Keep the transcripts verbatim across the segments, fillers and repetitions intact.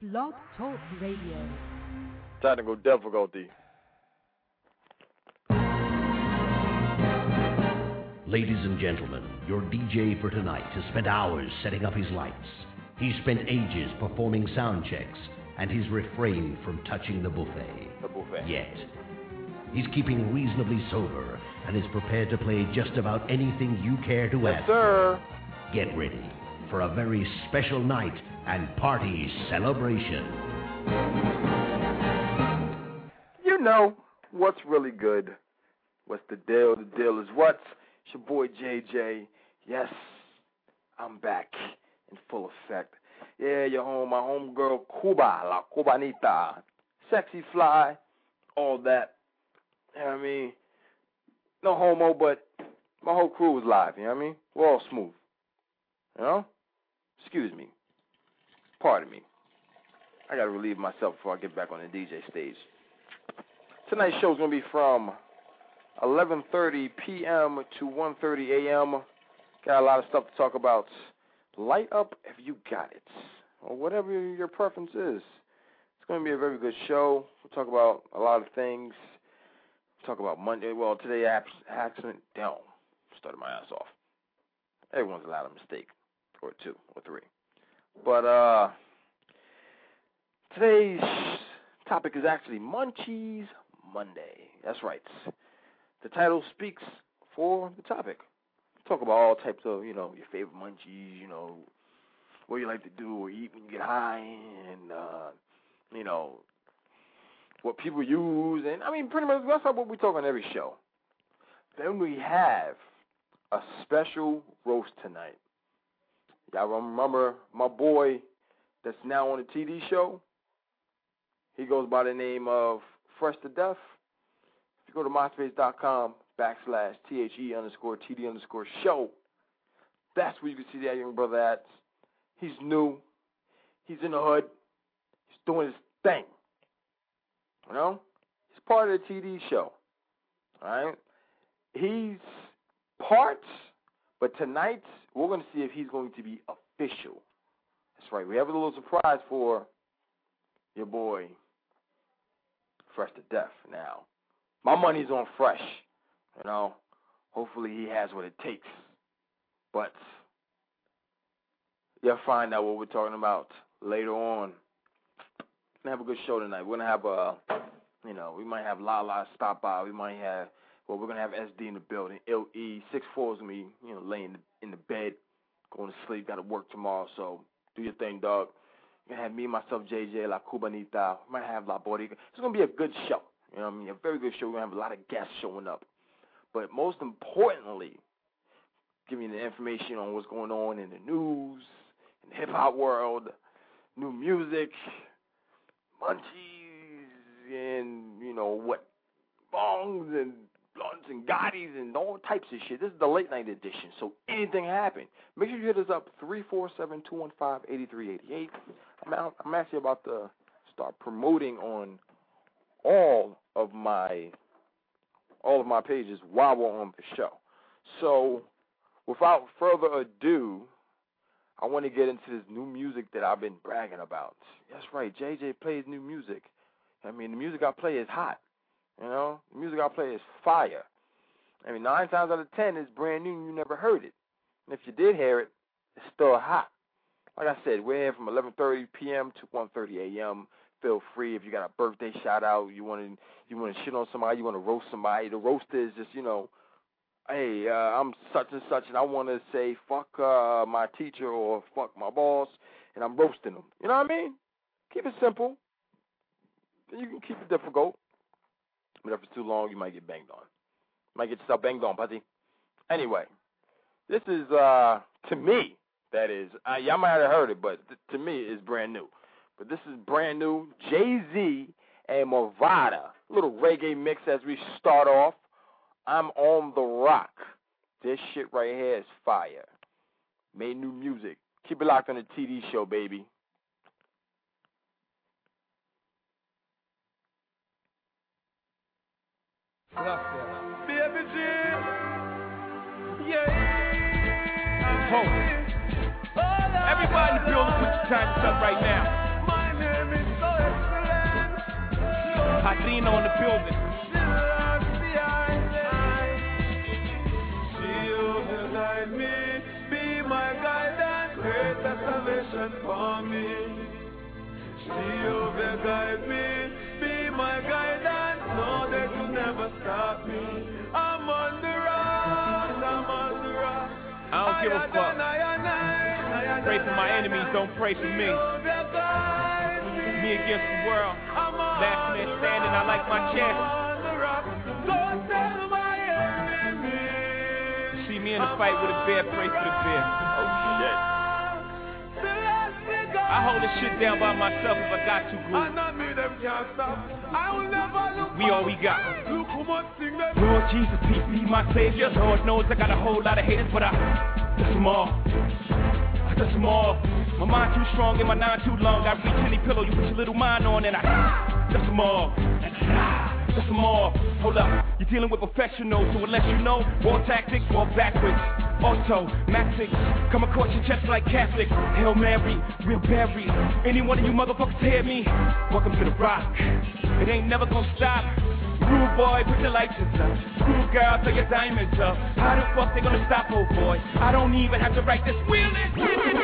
Blog Talk Radio. Technical difficulty. Ladies and gentlemen, your D J for tonight has spent hours setting up his lights. He's spent ages performing sound checks, and he's refrained from touching the buffet. The buffet. Yet. He's keeping reasonably sober and is prepared to play just about anything you care to yes, ask. Sir. Get ready for a very special night and party celebration. You know what's really good. What's the deal? The deal is what? It's your boy J J. Yes, I'm back in full effect. Yeah, your home, my homegirl Cuba, la Cubanita. Sexy, fly, all that. You know what I mean? No homo, but my whole crew was live, you know what I mean? We're all smooth. You know? Excuse me. Pardon me. I gotta relieve myself before I get back on the D J stage. Tonight's show's gonna be from eleven thirty p.m. to one thirty a.m. Got a lot of stuff to talk about. Light up if you got it, or whatever your preference is. It's going to be a very good show. We'll talk about a lot of things. We'll talk about Monday. Well, today, accident. Damn, started my ass off. Everyone's allowed a mistake, or two, or three. But uh, today's topic is actually Munchies Monday. That's right. The title speaks for the topic. Talk about all types of, you know, your favorite munchies, you know, what you like to do or eat when you get high, and, uh, you know, what people use. And, I mean, pretty much that's what we talk on every show. Then we have a special roast tonight. Y'all remember my boy that's now on the T V show? He goes by the name of Fresh to Death. If you go to myspace.com backslash T-H-E underscore T-D underscore show, that's where you can see that young brother at. He's new. He's in the hood. He's doing his thing. You know? He's part of the T D show. All right? He's part, but tonight we're going to see if he's going to be official. That's right. We have a little surprise for your boy, Fresh to Death. Now, my money's on Fresh. You know, hopefully he has what it takes. But you'll find out what we're talking about later on. We're going to have a good show tonight. We're going to have a, you know, we might have Lala stop by. We might have, well, we're going to have S D in the building. L E, six four is going to be, you know, laying in the bed, going to sleep, got to work tomorrow. So do your thing, dog. You're going to have me, myself, J J, La Cubanita. We might have La Boricua. It's going to be a good show. You know what I mean? A very good show. We're going to have a lot of guests showing up. But most importantly, giving you the information on what's going on in the news, in the hip-hop world, new music, munchies, and, you know, what, bongs and blunts and gottis and all types of shit. This is the late-night edition, so anything happen. Make sure you hit us up, three four seven, two one five, eight three eight eight. I'm, out, I'm actually about to start promoting on all of my all of my pages while we're on the show. So, without further ado, I want to get into this new music that I've been bragging about. That's right, J J plays new music. I mean, the music I play is hot. You know, the music I play is fire. I mean, nine times out of ten, it's brand new and you never heard it. And if you did hear it, it's still hot. Like I said, we're here from eleven thirty p.m. to one thirty a.m. Feel free if you got a birthday shout out, you want to you want to shit on somebody, you want to roast somebody. The roaster is just, you know, hey, uh, I'm such and such, and I want to say fuck uh, my teacher or fuck my boss, and I'm roasting them. You know what I mean? Keep it simple. You can keep it difficult. But if it's too long, you might get banged on. You might get yourself banged on, putty. Anyway, this is, uh, to me, that is, uh, y'all might have heard it, but th- to me, it's brand new. But this is brand new, Jay-Z and Mavado. Little reggae mix as we start off. I'm on the rock. This shit right here is fire. Made new music. Keep it locked on the T V show, baby. Baby G, yeah. Everybody in the building, put your hands up right now. Lino in the building. For me, Jehovah guide me, be my guidance, know that you never stop me. I'm on the rock, I'm on the rock. I don't give a fuck. Pray for my enemies, don't pray for me. Me against the world, last man standing, I like my chest. See me in the fight with a bear, pray for the bear. Oh shit. I hold this shit down by myself if I got to, glue. We all we got. Lord Jesus, peace be my savior. Lord knows I got a whole lot of haters, but I dust them all. I dust them all. My mind too strong and my nine too long. I reach any pillow, you put your little mind on and I dust them all. Dust them all. Hold up, you're dealing with professionals, so unless you know, war tactics, walk backwards. Automatic, come across your chest like Catholic. Hail Mary, we'll bury any one of you motherfuckers hear me. Welcome to the rock. It ain't never gonna stop. Rude boy, put your license up. Rude girl, throw your diamonds up. How the fuck they gonna stop, old boy? I don't even have to write this wheel in.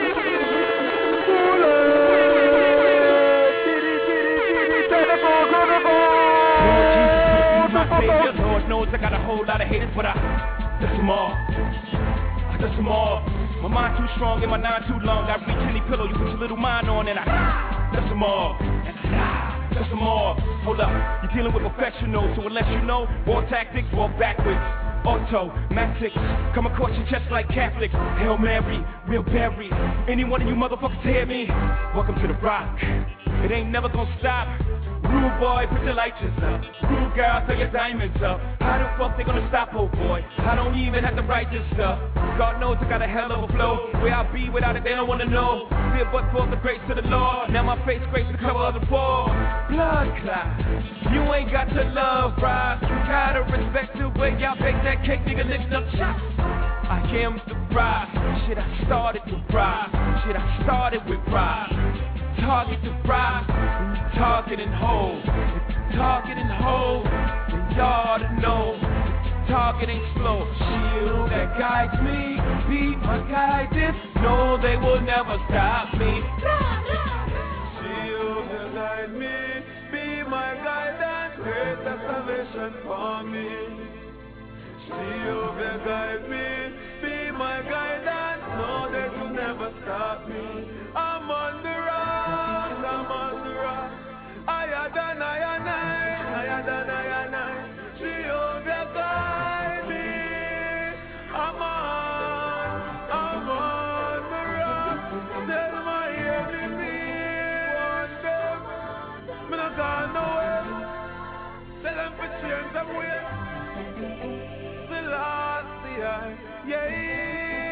Lord knows I got a whole lot of haters, but I dust them all. I dust them all. My mind too strong and my nine too long. I reach any pillow, you put your little mind on and I dust them all. And I dust them all. Hold up, you're dealing with professionals, so unless you know, war tactics, walk backwards. Automatic, come across your chest like Catholic. Hail Mary, we'll bury any one of you motherfuckers hear me. Welcome to the rock. It ain't never gonna stop. Rude boy, put your lights up. Rude girl, throw your diamonds up. How the fuck they gonna stop, old boy? I don't even have to write this stuff. God knows I got a hell of a flow. Where I'll be without it, they don't wanna know. Fear but for the grace of the Lord. Now my face grace the cover of the ball. Blood clot, you ain't got to love, bruh. You gotta respect the way y'all bake that cake, nigga, lift up shots. I am the bride. Shit, I started to ride. Shit, I started with pride. Target the prize, when you target and hold. If you target and hold, then y'all to know. Target ain't slow. Shield that guides me, be my guidance. No, they will never stop me. Shield that guide me, be my guidance. Great salvation for me. Shield that guide me, be my guidance. No, they will never stop me. I'm on the rock, I'm on the rock. I had an I and I, I had an I and I. She overguide me. I'm on, I'm on the rock. Tell my enemy, want them. Me not gone nowhere. Tell them to change them way. The last year, yeah.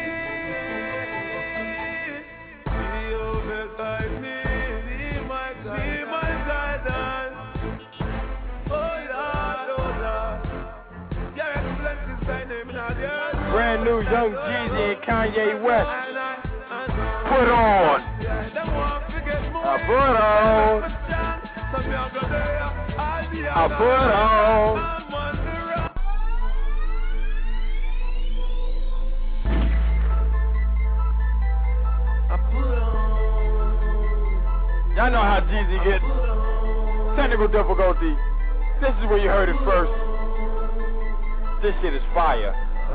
Guide me, be my, be my guidance. Oh Lord, oh Lord, Your Excellency is thy name in all the earth. Brand new Young Jeezy and Kanye West. Put on. I put on. I put on. Y'all know how Jeezy gets. Technical difficulty. This is where you heard it first. This shit is fire.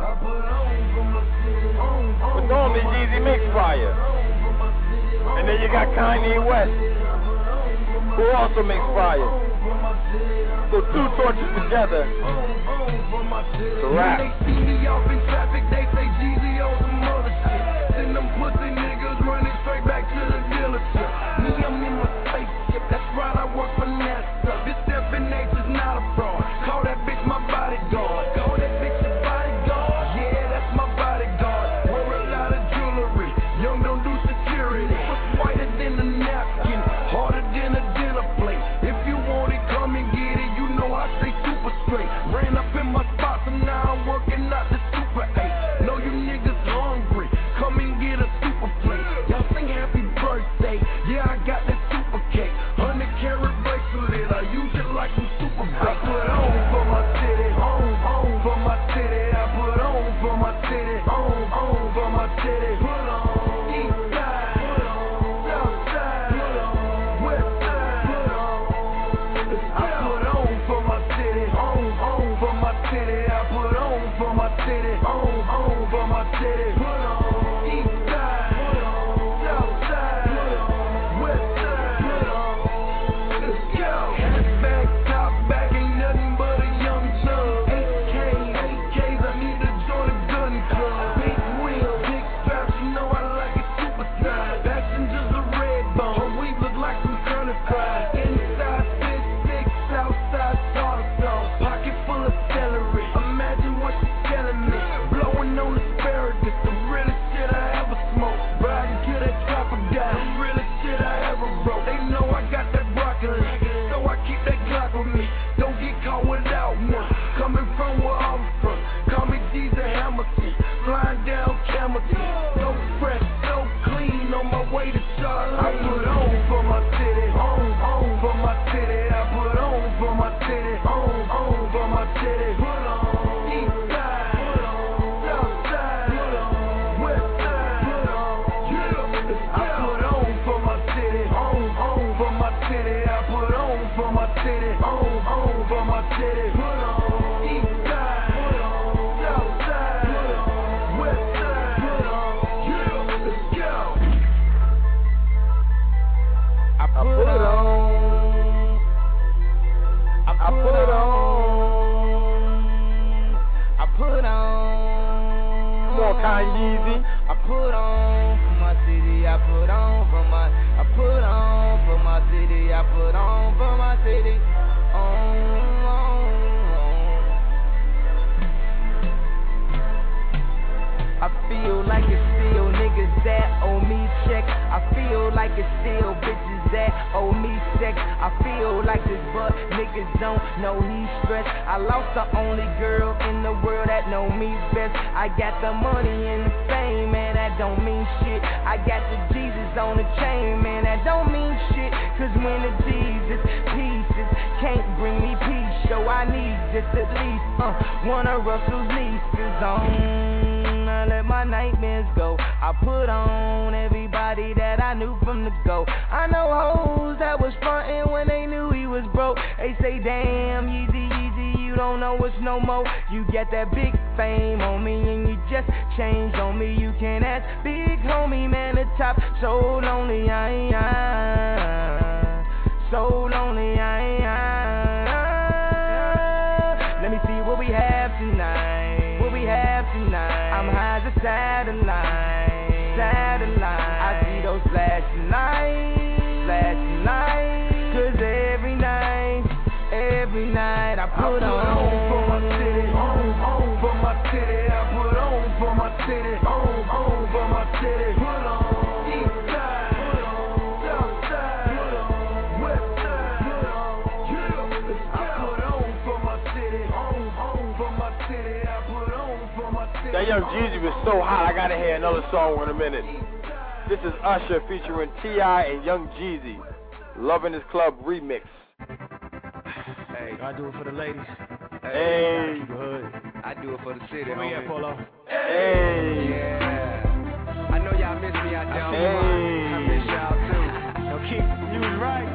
But normally Jeezy makes fire. And then you got Kanye West, who also makes fire. So two torches together to rap. When they see me off in traffic, they say Jeezy on some other shit. Send them pussy niggas running straight back to the dealership. Me, I'm in my spaceship, that's right, I work for NASA. This Stephen H is not a fraud. Call that bitch my bodyguard. Call that bitch your bodyguard. Yeah, that's my bodyguard. Wear a lot of jewelry. Young don't do security. What's whiter than a napkin, harder than a dinner plate. If you want it, come and get it. You know I stay super straight. Ran up in my spots and now I'm working out the super eight. Know you city, I put on for my city, on, on for my city. Put on, east side, put on, south side, put on, west side, put on, yeah, let's go. I put, I put on, I put, I put on, I put on. More Kanye. I put on for my city, I put on for my, I put on for my city, I put on for my city. On, on, on. I feel like it's still niggas that owe me checks. I feel like it's still bitches that owe me sex. I feel like this, but niggas don't know he's stressed. I lost the only girl in the world that know me best. I got the money and the fame, man, that don't mean shit. I got the Jesus on the chain, man, that don't mean shit. Cause when the Jesus pieces can't bring me peace, so I need just at least uh, one of Russell's nieces on. I let my nightmares go. I put on everybody that I knew from the go. I know hoes that was frontin' when they knew he was broke. They say, damn, Yeezy, Yeezy, you don't know us no more. You get that big fame on me and you just changed on me. You can't ask big homie, man, the top so lonely, I ain't I, so lonely, I ain't I. Let me see what we have tonight, what we have tonight. I'm high as a satellite, satellite. I see those flashing lights, flashing lights. Cause every night, every night I put, I put on, on for my city, on, on for my city. I put on for my city, on, on for my city. Put on, east side, put on, south side, put on, west side, put on, yeah, let's go. I put on for my city, on, on for my city. I put on for my city. That Young Jeezy was so hot, I gotta hear another song in a minute. This is Usher featuring T I and Young Jeezy. Loving His Club remix. Hey, I do it for the ladies. Hey. I do it for the city. Where we at, Polo? Hey. Yeah. I know y'all miss me out there. Hey. I miss y'all too. Yo, keep you was right.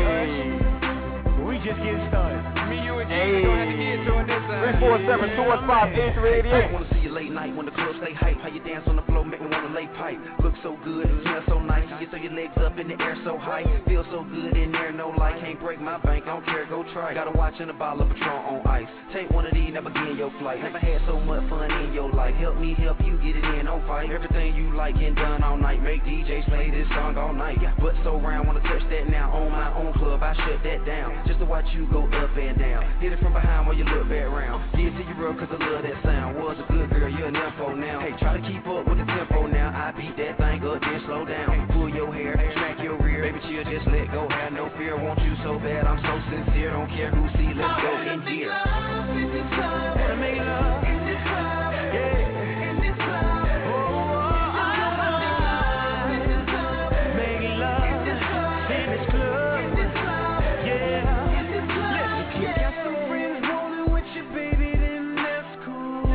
Hey. We just getting started. Me, you, and Hey. you don't have to get to on this side. three four seven, two one five, eight three eight eight. Wanna see you late night when the club stay hype. How you dance on the floor, make me wanna lay pipe. Look so good, smell so nice. You throw your legs up in the air so high. Feel so good in there, no light. Can't break my bank, don't care, go try. Got a watch and a bottle of Patron on ice. Take one of these, never get in your flight. Never had so much fun in your life. Help me help you get it in, don't fight. Everything you like and done all night. Make D Js play this song all night. But so round, wanna touch that now. On my own club, I shut that down. Just to watch you go up and down. Hit it from behind while you look back round. Give it to you real cause I love that sound. Was a good girl, you're an info now. Hey, try to keep up with the tempo now. I beat that thing up, then slow down. Pull your hair, smack your rear. Baby, chill, just let go. Have no fear, want you so bad. I'm so sincere, don't care who see. Let's go in here. Wanna make love in this club, yeah. In this club, oh, oh, oh. Make love in this club, in this club, yeah. Let's get. Got some friends rolling with you, baby, then that's cool.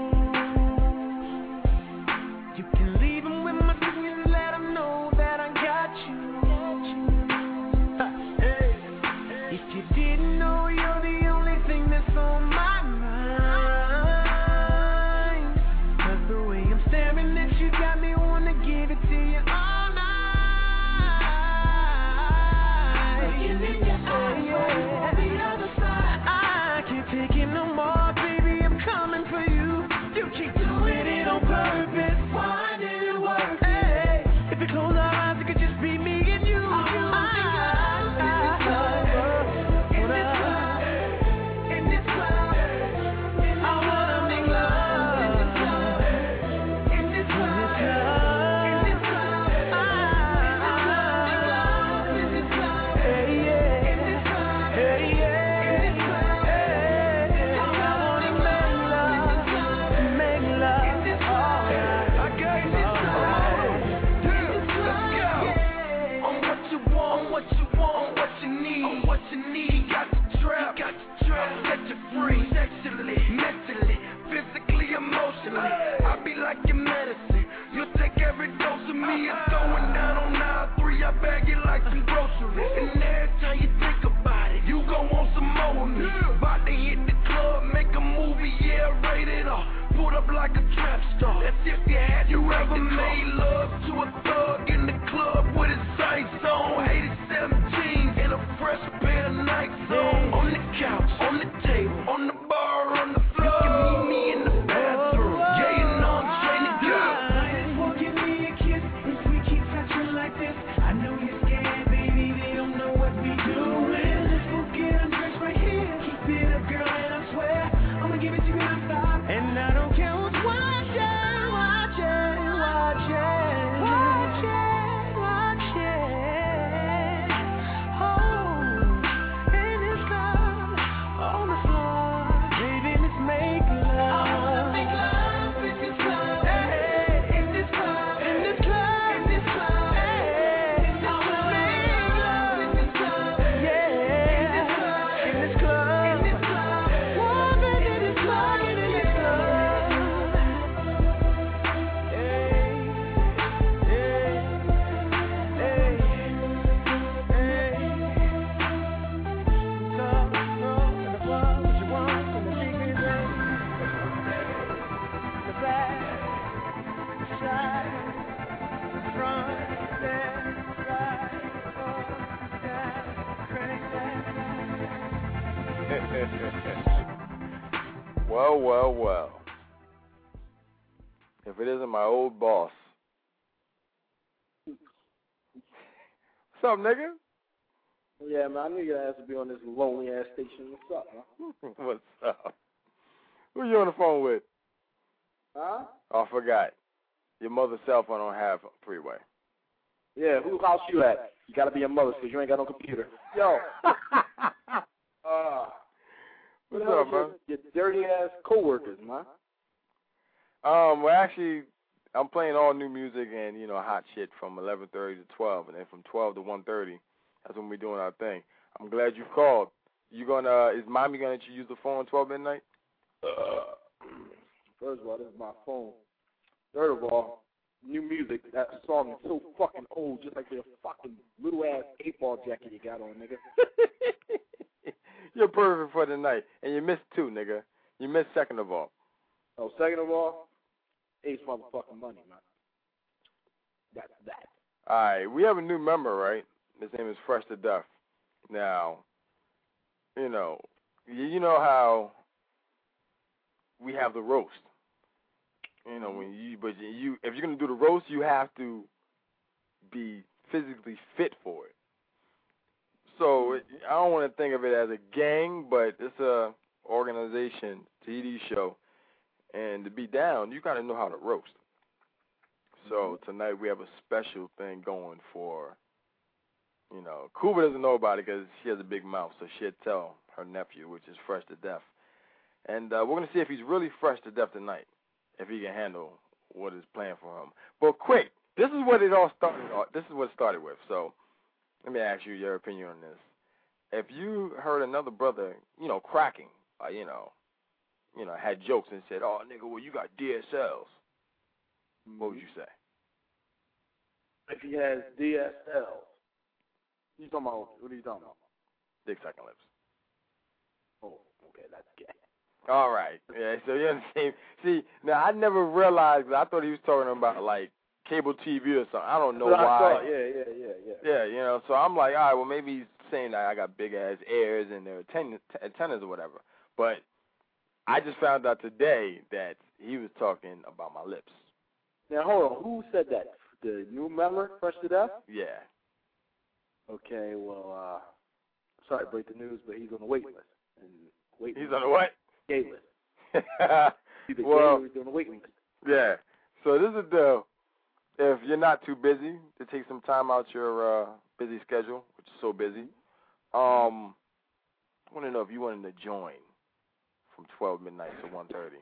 You can leave them with my crew and let them know that I got you. Hey. If you didn't know, you're the only thing that's on my mind. Cause the way I'm staring at you got me wanna give it to you all night. Looking in your eyes, on the other side. I can't take it no more, baby, I'm coming for you. You keep doing it on purpose. Why did it work? Hey, if you close our eyes, it could just be me and you. I be like your medicine. You take every dose of me. It's going down on nine three. I bag it like some groceries. And every time you think about it, you gon' want some more of me. About to hit the club, make a movie, yeah, rated R. Pulled up like a trap star. That's if you had you ever made love to a thug in the club with his sights on. eighty-seven jeans and a fresh pair of Nikes on. On the couch, on the table, on the bar, on the floor. You can meet me in the bathroom. Yeah, you know I'm straight to go. Just won't give me a kiss if we keep touching like this. I know you're scared, baby. They don't know what we doing. Let's go get undressed right here. Keep it up, girl, and I swear I'ma give it to you non-stop. And I don't care who's watching, watching, watching, watching, watching. Oh, in this club, on the floor, baby, let's make love. I wanna make love in this club, hey, in this club, in this club, in this club, hey. I wanna make love in this club, yeah, in this club, in this club, woman, in this club, in this club. Well, well, well. If it isn't my old boss. What's up, nigga? Yeah, man, I knew your ass would be on this lonely ass station. What's up, man? What's up? Who you on the phone with? Huh? Oh, I forgot. Your mother's cell phone don't have a freeway. Yeah, who house you at? You gotta be your mother's because you ain't got no computer. Yo. uh, What's what up, man? Your, your dirty ass coworkers, man. Um, well, actually, I'm playing all new music and, you know, hot shit from eleven thirty to twelve, and then from twelve to one thirty, that's when we're doing our thing. I'm glad you called. You gonna, is mommy gonna let you use the phone twelve midnight? Uh, first of all, this is my phone. Third of all, new music. That song is so fucking old, just like the fucking little ass eight ball jacket you got on, nigga. You're perfect for the night, and you missed two, nigga. You missed second of all. Oh, second of all, Ace motherfucking Money, man. That's that. All right, we have a new member, right? His name is Fresh to Death. Now, you know, you, you know how we have the roast. You know, when you, but you, if you're gonna do the roast, you have to be physically fit for it. So it, I don't want to think of it as a gang, but it's a organization, T V show, and to be down, you got to know how to roast. So tonight we have a special thing going for, you know, Cuba doesn't know about it because she has a big mouth, so she'll tell her nephew, which is Fresh to Death. And uh, we're going to see if he's really fresh to death tonight, if he can handle what is planned for him. But quick, this is what it all started. This is what it started with. So let me ask you your opinion on this. If you heard another brother, you know, cracking, uh, you know, you know, had jokes and said, "Oh, nigga, well, you got D S Ls," what would you say? If he has D S L, you talking about, what are you talking about? Dick sucking lips. Oh, okay, that's gay. All right. Yeah, so you're on the same. See, now I never realized, I thought he was talking about, like, cable T V or something. I don't know but why. I thought, yeah, yeah, yeah, yeah. Yeah, you know, so I'm like, all right, well, maybe he's saying that I got big-ass ears and they're antennas, antennas or whatever. But I just found out today that he was talking about my lips. Now, hold on. Who said that? The new member, Fresh to Death? Yeah. Okay, well, uh, sorry to break the news, but he's on the wait list. And wait He's list. on the what? Gay list. Either well, gay or he's on the wait list. Yeah. So this is the, if you're not too busy, to take some time out your uh, busy schedule, which is so busy, um, I want to know if you wanted to join from twelve midnight to one thirty.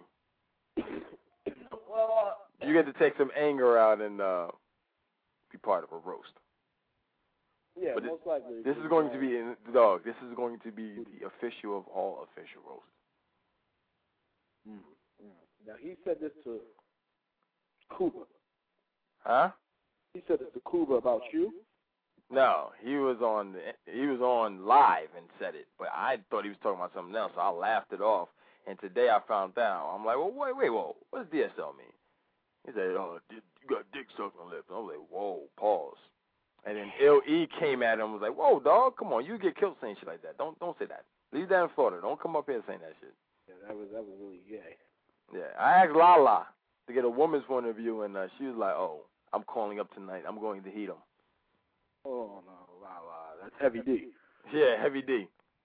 Well, uh, You get to take some anger out and uh, be part of a roast. yeah, but most likely. This is going to be, in, dog, this is going to be the official of all official roasts. Mm, mm. Now, he said this to Cuba. Huh? He said this to Cuba about you? No, he was on he was on live and said it, but I thought he was talking about something else, so I laughed it off. And today I found out. I'm like, well, wait, wait, whoa, what does D S L mean? He said, oh, you got dick sucking lips. I was like, whoa, pause. And then L E came at him and was like, whoa, dog, come on, you get killed saying shit like that. Don't don't say that. Leave that in Florida. Don't come up here saying that shit. Yeah, that was that was really gay. Yeah, I asked Lala to get a woman's point of view, and uh, she was like, oh, I'm calling up tonight. I'm going to heat him. Oh, no, la, la. That's Heavy D. Yeah, Heavy D.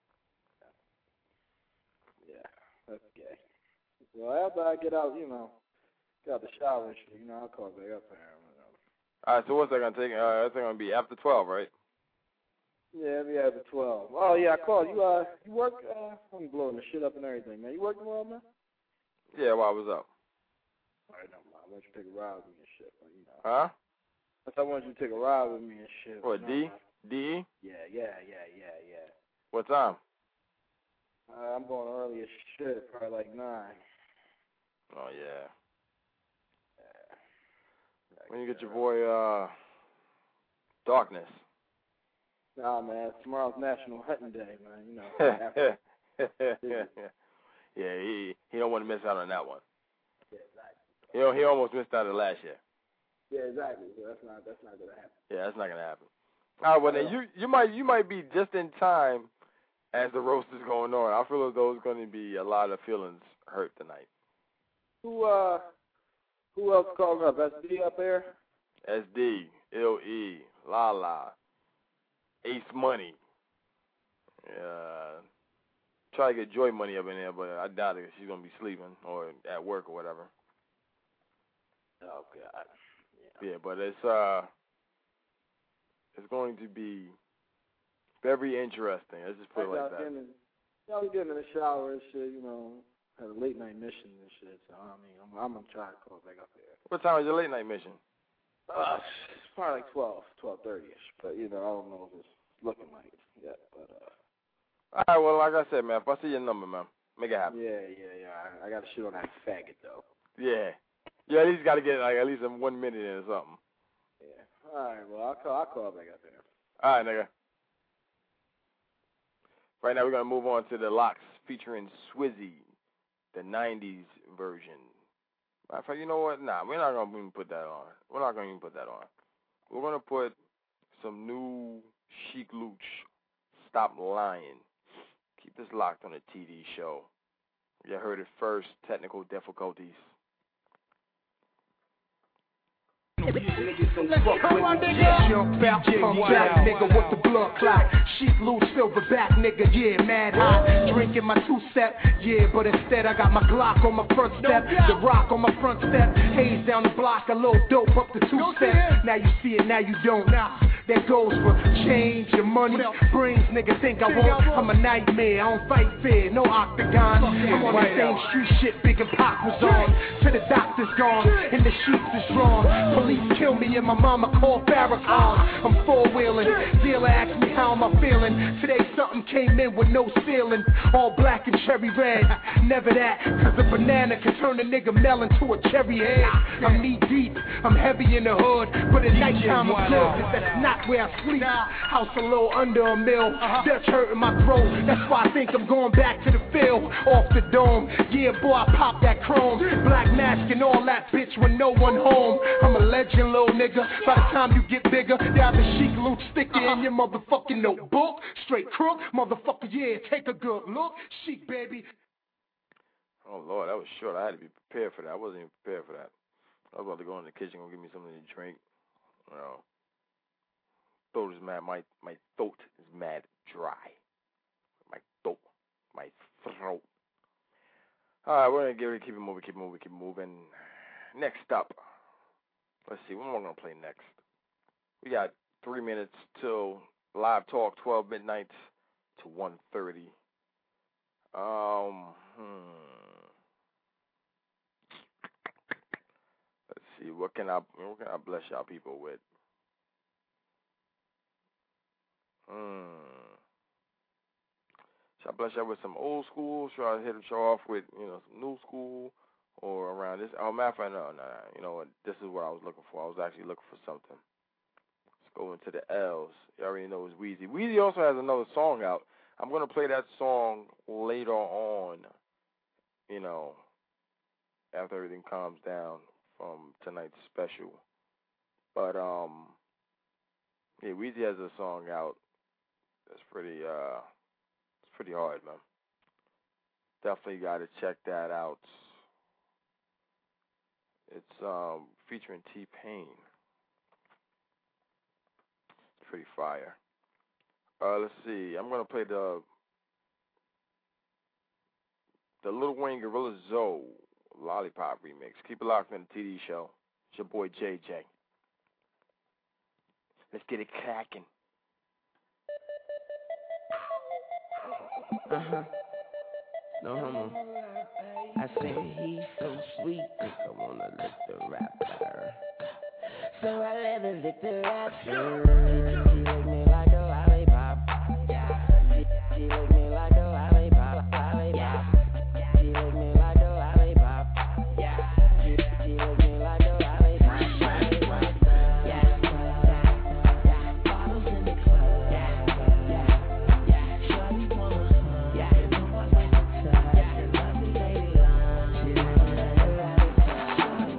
Yeah, that's gay. Well, after I get out, you know, get out the shower and shit, you know, I'll call back up there. All right, so what's that going to take? Uh, that's going to be after twelve, right? Yeah, it'll be after twelve. Oh, yeah, I called. You, uh, you work, uh, I'm blowing the shit up and everything, man. You work tomorrow, man? Yeah, well, I was up. All right, no, man. I want you to take a ride with me and shit, but, you know. Huh? I want you to take a ride with me and shit. What, D? D? Yeah, yeah, yeah, yeah, yeah. What time? Uh, I'm going early as shit, probably like nine. Oh, yeah. Yeah. When you get your boy, uh, Darkness. Nah, man, tomorrow's National Hunting Day, man, you know. Yeah, he he don't want to miss out on that one. Yeah, exactly. He, he almost missed out on last year. Yeah, exactly. So that's not that's not gonna happen. Yeah, that's not gonna happen. All right, well then you you might you might be just in time as the roast is going on. I feel as though there's going to be a lot of feelings hurt tonight. Who uh who else called up? S D up there? S D, L E, Lala, Ace Money. Yeah. Try to get Joy Money up in there, but I doubt it. She's gonna be sleeping or at work or whatever. Oh God. Yeah, yeah, but it's uh, it's going to be very interesting. Let's just put it like that. I was getting in the shower and shit, you know, had a late night mission and shit. So I mean, I'm, I'm gonna try to call back up there. What time is your late night mission? Uh, it's probably like twelve, twelve thirty ish. But you know, I don't know if it's looking like it yet. But uh. All right, well, like I said, man, if I see your number, man, make it happen. Yeah, yeah, yeah. I, I got to shit on that faggot, though. Yeah. You at least got to get, like, at least in one minute in or something. Yeah. All right, well, I'll call, I'll call back up there. All right, nigga. Right now, we're going to move on to the Locks featuring Swizzy, the nineties version. Matter of fact, you know what? Nah, we're not going to even put that on. We're not going to even put that on. We're going to put some new Sheek Louch, Stop Lying. Keep this locked on a T V show. You heard it first, technical difficulties. Come on, nigga. Jump out, come back, nigga, with the blood clot. Sheek Louch, silverback, nigga, yeah, mad hot. Drinking my two-step, yeah, but instead I got my Glock on my front step, the rock on my front step, haze down the block, a little dope up the two-step. Now you see it, now you don't. Now that goes for change and money. Brains, nigga, think I won't. I'm a nightmare, I don't fight fair, no octagon. I'm on the same street shit Big and Pac was on. Till the doctor's gone and the sheets is drawn. Police kill me and my mama called Farrakhan. I'm four-wheeling, dealer asked me how am I feeling. Today something came in with no ceiling. All black and cherry red, never that. Cause a banana can turn a nigga melon to a cherry head. I'm knee deep, I'm heavy in the hood. But at nighttime I'm good, cause that's not where I sleep. House a little under a mill, Dutch hurting my throat. That's why I think I'm going back to the field. Off the dome, yeah boy I pop that chrome. Black mask and all that bitch when no one home. I'm a legend little nigga. By the time you get bigger, they have the Sheek Louch sticker in your motherfucking notebook. Straight crook, motherfucker, yeah, take a good look. Sheek, baby. Oh, Lord, that was short. I had to be prepared for that. I wasn't even prepared for that. I was about to go in the kitchen and give me something to drink. You know, throat is mad. My, my throat is mad dry. My throat. My throat. All right, we're going to get ready to keep it moving, keep it moving, keep it moving. Next up. Let's see, what am I going to play next? We got three minutes till Live Talk, twelve midnight to one thirty. Um, hmm. Let's see, what can I what can I bless y'all people with? Hmm. Should I bless y'all with some old school? Should I hit y'all off with, you know, some new school? Or around this? Oh, matter of fact, no, no, no. You know what? This is what I was looking for. I was actually looking for something. It's go into the L's. You already know it's Weezy. Weezy also has another song out. I'm going to play that song later on, you know, after everything calms down from tonight's special. But, um, yeah, Weezy has a song out that's pretty, uh, it's pretty hard, man. Definitely got to check that out. It's um, featuring T-Pain. It's pretty fire. Uh, let's see. I'm gonna play the the Lil Wayne Gorilla Zoe Lollipop remix. Keep it locked in the T D show. It's your boy J J. Let's get it cracking. Uh huh. No homo. I said he's so sweet, I wanna lick the rapper. So I let her lick the rapper. She lick me like a lollipop. She, she lick me like a lollipop. Lollipop. She lick me like a lollipop. She, she lick me like a lollipop. Lollipop. Yeah. Bottles in the club. Yeah. Yeah. Shawty wanna. Yeah. You know I like to touch. Yeah. Lovely lady. She lick me like a lollipop.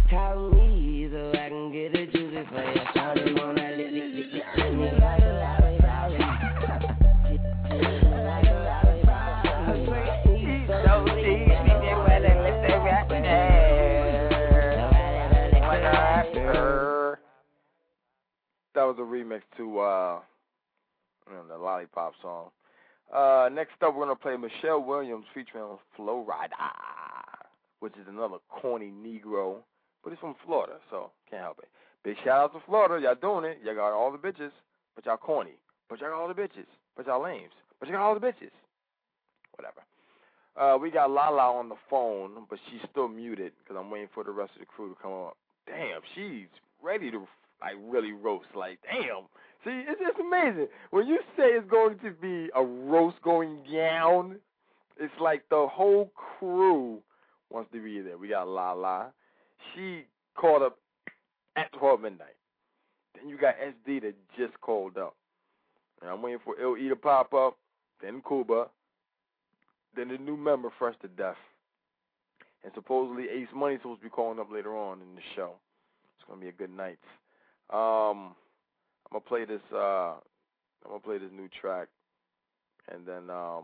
Call me so I can get the juices for you. Shawty wanna lick, lick, lick, lick, lick me like a lollipop. Like a lollipop. He's so deep, he just wanna lick the rapper there. That was a remix to uh, you know, the Lollipop song. Uh, next up, we're gonna play Michelle Williams featuring on Flo Rida, which is another corny Negro, but it's from Florida, so can't help it. Big shout out to Florida, y'all doing it. Y'all got all the bitches, but y'all corny. But y'all got all the bitches, but y'all lames. But you got all the bitches. Whatever. Uh, we got Lala on the phone, but she's still muted because I'm waiting for the rest of the crew to come up. Damn, she's ready to like really roast. Like, damn. See, it's just amazing. When you say it's going to be a roast going down, it's like the whole crew wants to be there. We got Lala. She called up at twelve midnight. Then you got S D that just called up. And I'm waiting for Ill E to pop up, then Cuba, then the new member, Fresh to Death. And supposedly Ace Money's supposed to be calling up later on in the show. It's going to be a good night. Um, I'm going to play this, uh, I'm going to play this new track. And then, um,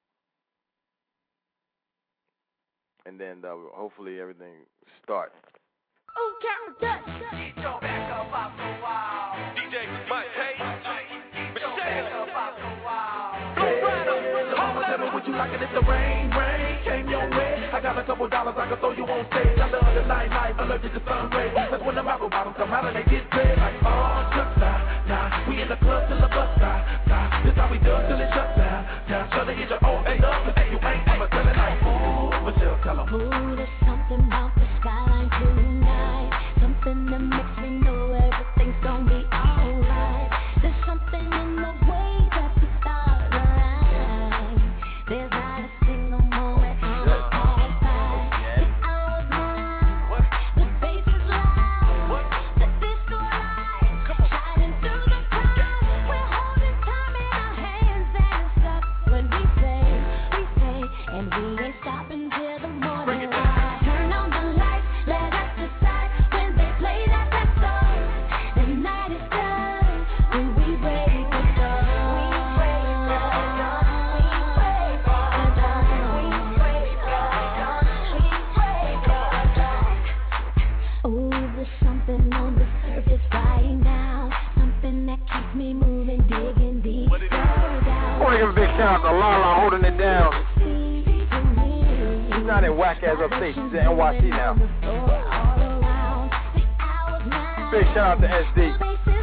and then uh, hopefully everything starts. Oh, Carol Dutch. Get your back up off the wall. D J Mike Tate. Michelle. Would you like it if the rain, rain came your way? I got a couple dollars I can throw you on stage. I love the nightlife, allergic to sun rays. That's when the apple bottoms come out and they get paid. Like, oh, just nah, nah. We in the club till the bus stop, stop. This how we do it till it shuts down. Down, try to get your own hey, up. Hey, you ain't ever telling like, ooh, Michelle, tell them. Ooh, there's something about the skyline tonight. Something that makes me know everything's gonna be alright. There's something in the way that the stars align. There's not a single moment on the all time. The hour's mine, the bass is loud, the disco lights shining through the crowd. We're holding time in our hands and it's stuck when we say, we say, and we ain't stopping till the morning light. Turn on the lights, let us decide when they play that that song. The night is done when we break the dawn. We break the dawn. We break the dawn. We break the dawn. We break the dawn. Oh, there's something on the surface right now, something that keeps me moving, digging deep down. I want to give a big shout out to Lala holding it down. She's not in whack ass upstate. She's in N Y C now. Big shout out to S D.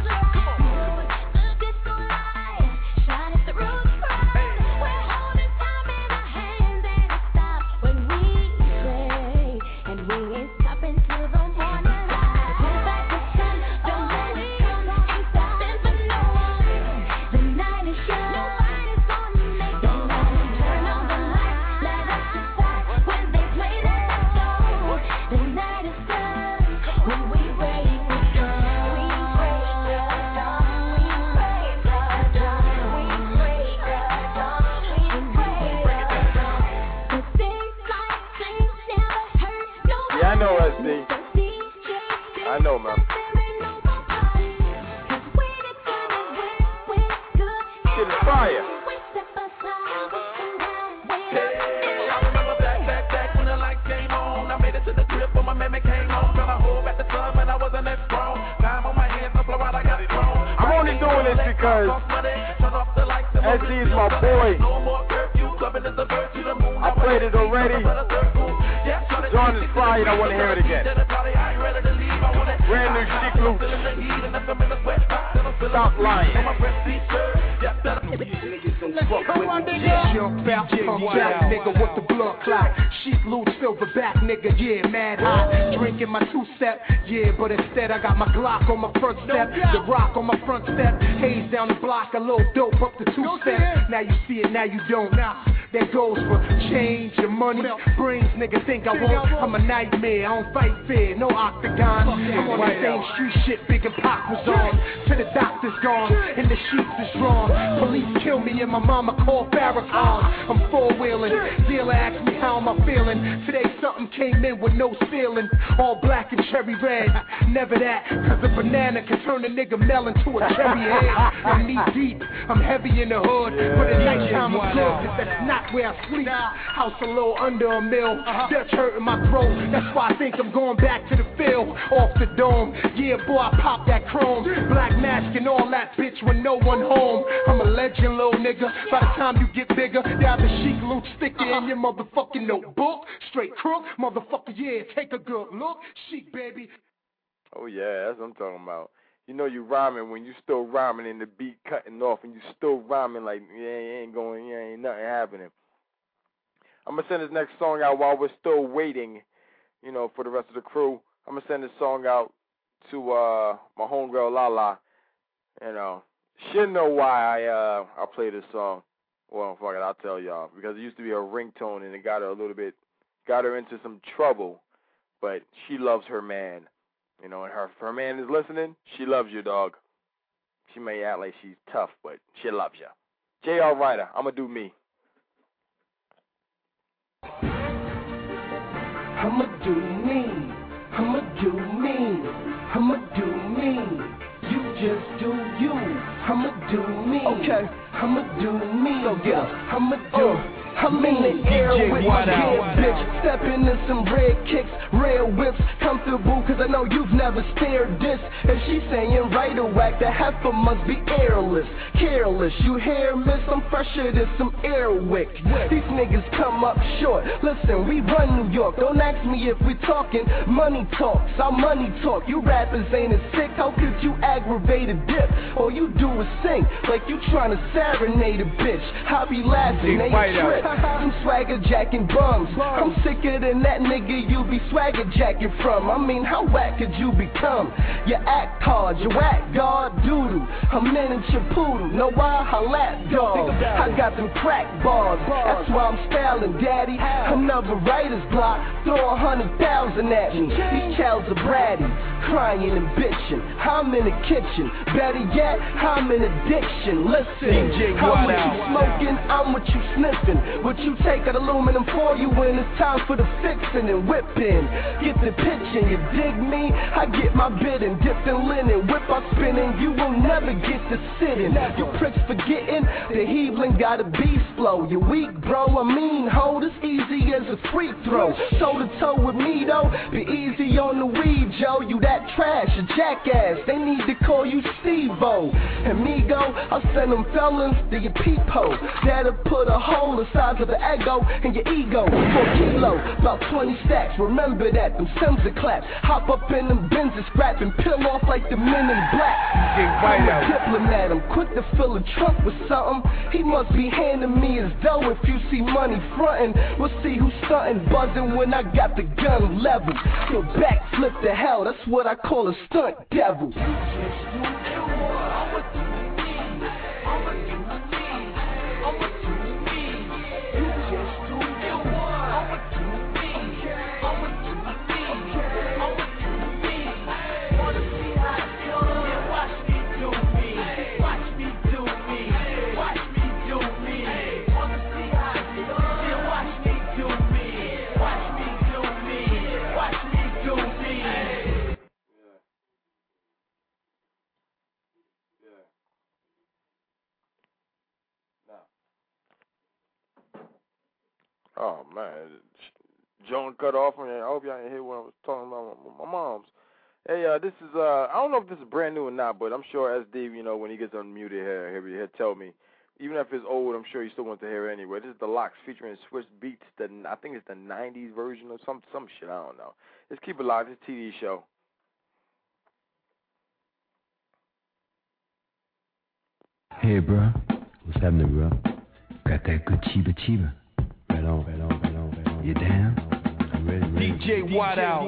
I know, S D. I know, man. Get the fire. Hey, I remember back, back, back when the light came on. I made it to the crib when my mammy came home. Felt a hole at the club and I wasn't that strong. Time on my hands, I blow out, I got it wrong. I'm only doing this because S D is my boy. I played it already. John is fried, I want to hear it again. Brand new Chic Luch. Stop lying. Young fat, come back, nigga, with the blood clot. Chic Luch, silverback, nigga, yeah, mad hot. Drinking my two-step, yeah, but instead I got my Glock on my front step, the rock on my front step, haze down the block, a little dope up the two-step. Now you see it, now you don't. Now that goes for change and money. Brains, nigga think I won't. I'm a nightmare, I don't fight fair, no octagon. I'm on the same street shit Big and Pac was on. Till the doctor's gone and the sheets is drawn. Police kill me and my mama called Farrakhan. I'm four-wheeling, dealer asked me how am I feeling. Today something came in with no ceiling. All black and cherry red, never that. Cause a banana can turn a nigga melon to a cherry head. I'm knee deep, I'm heavy in the hood. But at nighttime I'm good, cause that's not where I sleep. House a little under a mill, Dutch hurting my throat. That's why I think I'm going back to the field. Off the dome, yeah boy I pop that chrome. Black mask and all that bitch when no one home. I'm a legend little nigga, by the time you get bigger, they have the chic loot sticker in your motherfucking notebook. Straight crook, motherfucker, yeah, take a good look. Chic, baby. Oh, yeah, that's what I'm talking about. You know you rhyming when you still rhyming and the beat cutting off and you still rhyming like, yeah, you ain't going, yeah, ain't nothing happening. I'm going to send this next song out while we're still waiting, you know, for the rest of the crew. I'm going to send this song out to uh, my homegirl, Lala. You know, she didn't know why I uh, I play this song. Well, fuck it, I'll tell y'all. Because it used to be a ringtone and it got her a little bit, got her into some trouble. But she loves her man. You know, and her, if her man is listening, she loves you, dog. She may act like she's tough, but she loves you. J R. Ryder, I'm going to do me. I'ma do me, I'ma do me, I'ma do me. You just do you, I'ma do me. Okay, I'ma do me. So get up, I'ma do. Uh. I'm in the air with my dead bitch, stepping in some red kicks, red whips, comfortable cause I know you've never stared this. If she's saying right or whack, the heifer must be airless, careless. You hear miss, I'm fresher than some airwick. These niggas come up short, listen, we run New York. Don't ask me if we talking money talks, our money talk. You rappers ain't as sick, how could you aggravate a dip? All you do is sing, like you trying to serenade a bitch. I be laughing, they trip. I'm swagger jacking bums. I'm sicker than that nigga you be swagger jacking from. I mean, how whack could you become? You act hard, you act god doodle. I'm miniature poodle, know why? I lap dog. I got them crack bars, that's why I'm styling, daddy. Another writer's block, throw a hundred thousand at me. These cows are bratty, crying and bitching. I'm in the kitchen, better yet, I'm in addiction. Listen, I'm what you smoking, I'm what you sniffing. What you take out aluminum for you when it's time for the fixing and whipping. Get the pitching, you dig me? I get my bidding, dipped in linen, whip out spinning. You will never get to sitting. You pricks forgetting the heaving got a beast flow. You weak, bro. I mean, hold as easy as a free throw. Toe to toe with me though, be easy on the weed, Joe. You that trash, a jackass. They need to call you Steve-O. Amigo, I'll send them felons to your peephole. That'll put a hole inside size of the ego and your ego. Four kilo, about twenty stacks. Remember that, them Sims are claps. Hop up in them bins and scrap and peel off like the men in black. I'm a diplomat, I'm quick to fill a trunk with something. He must be handing me his dough if you see money frontin'. We'll see who's stuntin', buzzing when I got the gun level. Yo, backflip to hell, that's what I call a stunt devil. Oh, man. Joan cut off, and I hope y'all didn't hear what I was talking about with my mom's. Hey, uh, this is, uh, I don't know if this is brand new or not, but I'm sure S D, you know, when he gets unmuted here, he'll, he'll tell me. Even if it's old, I'm sure he still wants to hear it anyway. This is The Lox featuring Swiss Beats. The, I think it's the nineties version or some some shit. I don't know. Let's keep it live. It's a T V show. Hey, bro. What's happening, bro? Got that good chiba chiba. Right on, right on, right on, right on. You down? I'm ready, ready. D J Watt out.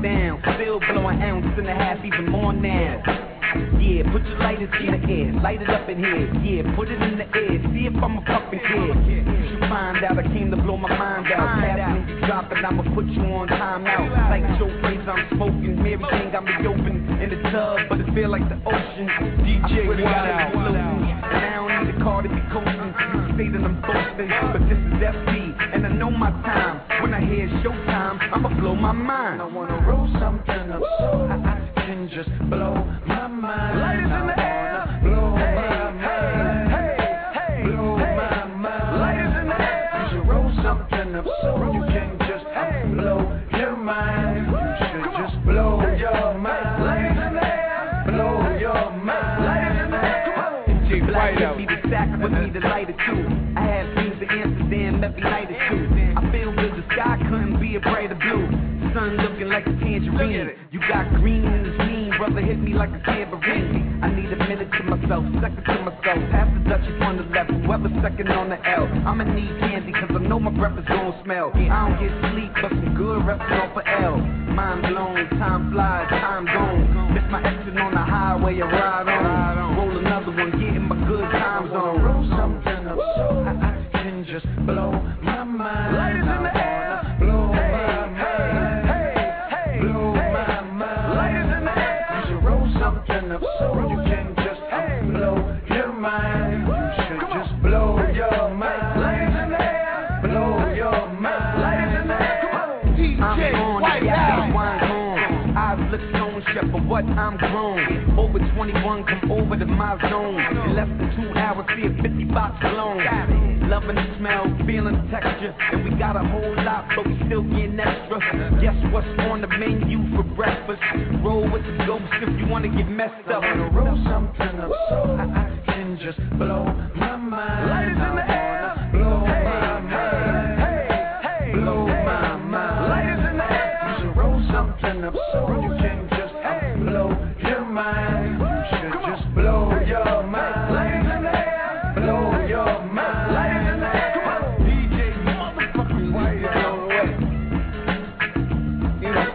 down. Still blowing ounce and a half, even more now. Yeah, put your lighters in the air, light it up in here. Yeah, put it in the air, see if I'm a fucking kid. You should find out I came to blow my mind out. Pass me, you drop it, I'ma put you on timeout. Like your face, I'm smoking. Mary Jane got me open in the tub, but it feel like the ocean. D J Wild Out, floating, and I don't need a car to be coasting. You say that I'm boasting, but this is F B, and I know my time. When I hear showtime, I'ma blow my mind. I wanna roll something up so I, I can just blow my mind. Lighters in the air, blow hey, my mind. Hey, hey, blow hey, my mind. Lighters in the air. You should roll something up so you can just hey, blow your mind. You should Come just on. blow hey, your mind. Lighters in the air, blow your mind. Lighters in the air. D J Black give me the sack with me the lighter too. I have dreams of Amsterdam every night or two. I feel good, the sky couldn't be a brighter blue. Sun looking like a tangerine. You got green in the scene, brother hit me like a tambourine. I need a minute to myself, second to myself. Half the Dutchie on the left, whoever's second on the L. I'ma need candy, cause I know my breath is gon' smell. I don't get sleep, but some good resting off of L. Mind blown, time flies, time gone. Miss my exit on the highway, I ride on. Roll another one, getting my good times on. Roll something up so I, I can just blow my mind. Lighters in the air, blow my mind. Something up so you can just hey, blow your mind. You should Come just on. blow hey, your mind. Ladies in the air, blow your mind. Ladies in the air, D J White House. I've looked stone chef for what I'm grown. Over twenty-one, come over to my zone. In less than two hours, see a fifty box alone. Loving the smell, feeling the texture. And we got a whole lot, but we still getting extra. Guess what's on the menu for breakfast? Roll with the ghost if you wanna get messed up. I wanna roll something up so I, I can just blow my mind. Lighters in the air, blow hey, my mind. Hey, hey, blow hey, my mind. Lighters in the air, you should roll something up so you can just hey, blow your mind. You should Come just on. blow your mind. Lighters in the air, blow your mind. Lighters in the air, come on. D J motherfucking White Out. You know.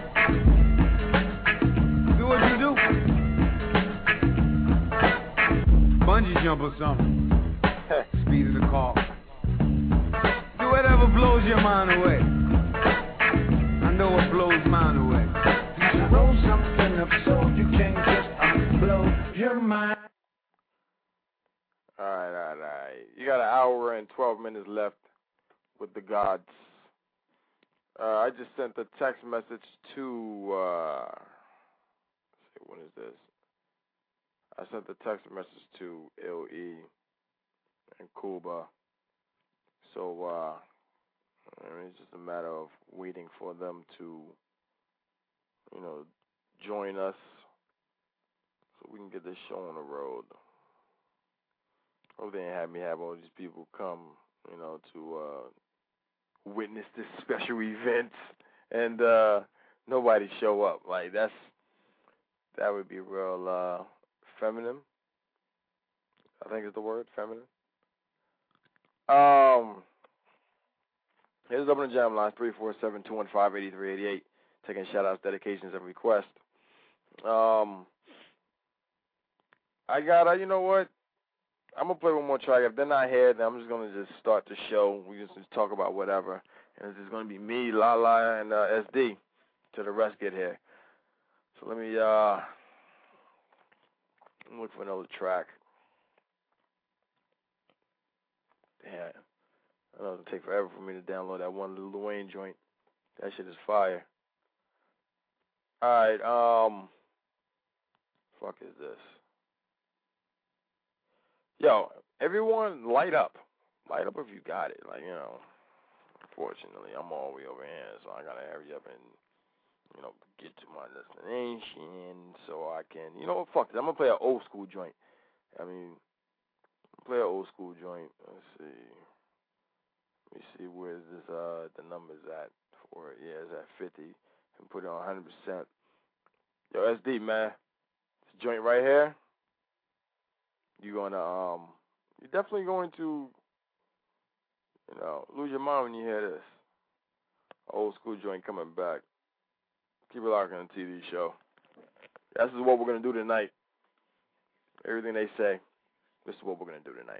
Bungee jump or something. Speed of the car. Do whatever blows your mind away. I know what blows mine away. You should roll something up so you can just blow your mind. Alright, alright, alright. You got an hour and twelve minutes left with the gods. Uh, I just sent a text message to, uh, let's see, when is this? I sent the text message to L E and Cuba. So, uh, I mean, it's just a matter of waiting for them to, you know, join us so we can get this show on the road. Hope they ain't have me have all these people come, you know, to uh, witness this special event and uh, nobody show up. Like, that's, that would be real, uh, feminine, I think is the word, feminine. Um, here's Open the Jam Line, three four seven, two one five, eight three eight eight, taking shout-outs, dedications, and requests. Um, I got, uh, you know what, I'm going to play one more track. If they're not here, then I'm just going to just start the show. We just, just talk about whatever, and it's just going to be me, Lala, and uh, S D till the rest get here. So let me, uh... I'm looking for another track. Damn. I know it'll take forever for me to download that one Lil Wayne joint. That shit is fire. Alright, um... fuck is this? Yo, everyone light up. Light up if you got it. Like, you know, unfortunately, I'm all the way over here, so I gotta hurry up and, you know, get to my destination so I can, you know what, fuck this. I'm going to play an old school joint. I mean, play an old school joint. Let's see. Let me see where's this, uh, the numbers at for it. Yeah, it's at fifty. And put it on one hundred percent. Yo, S D, man. This joint right here, you're going to, um, you're definitely going to, you know, lose your mind when you hear this. Old school joint coming back. Keep it locked on the T V show. This is what we're going to do tonight. Everything they say, this is what we're going to do tonight.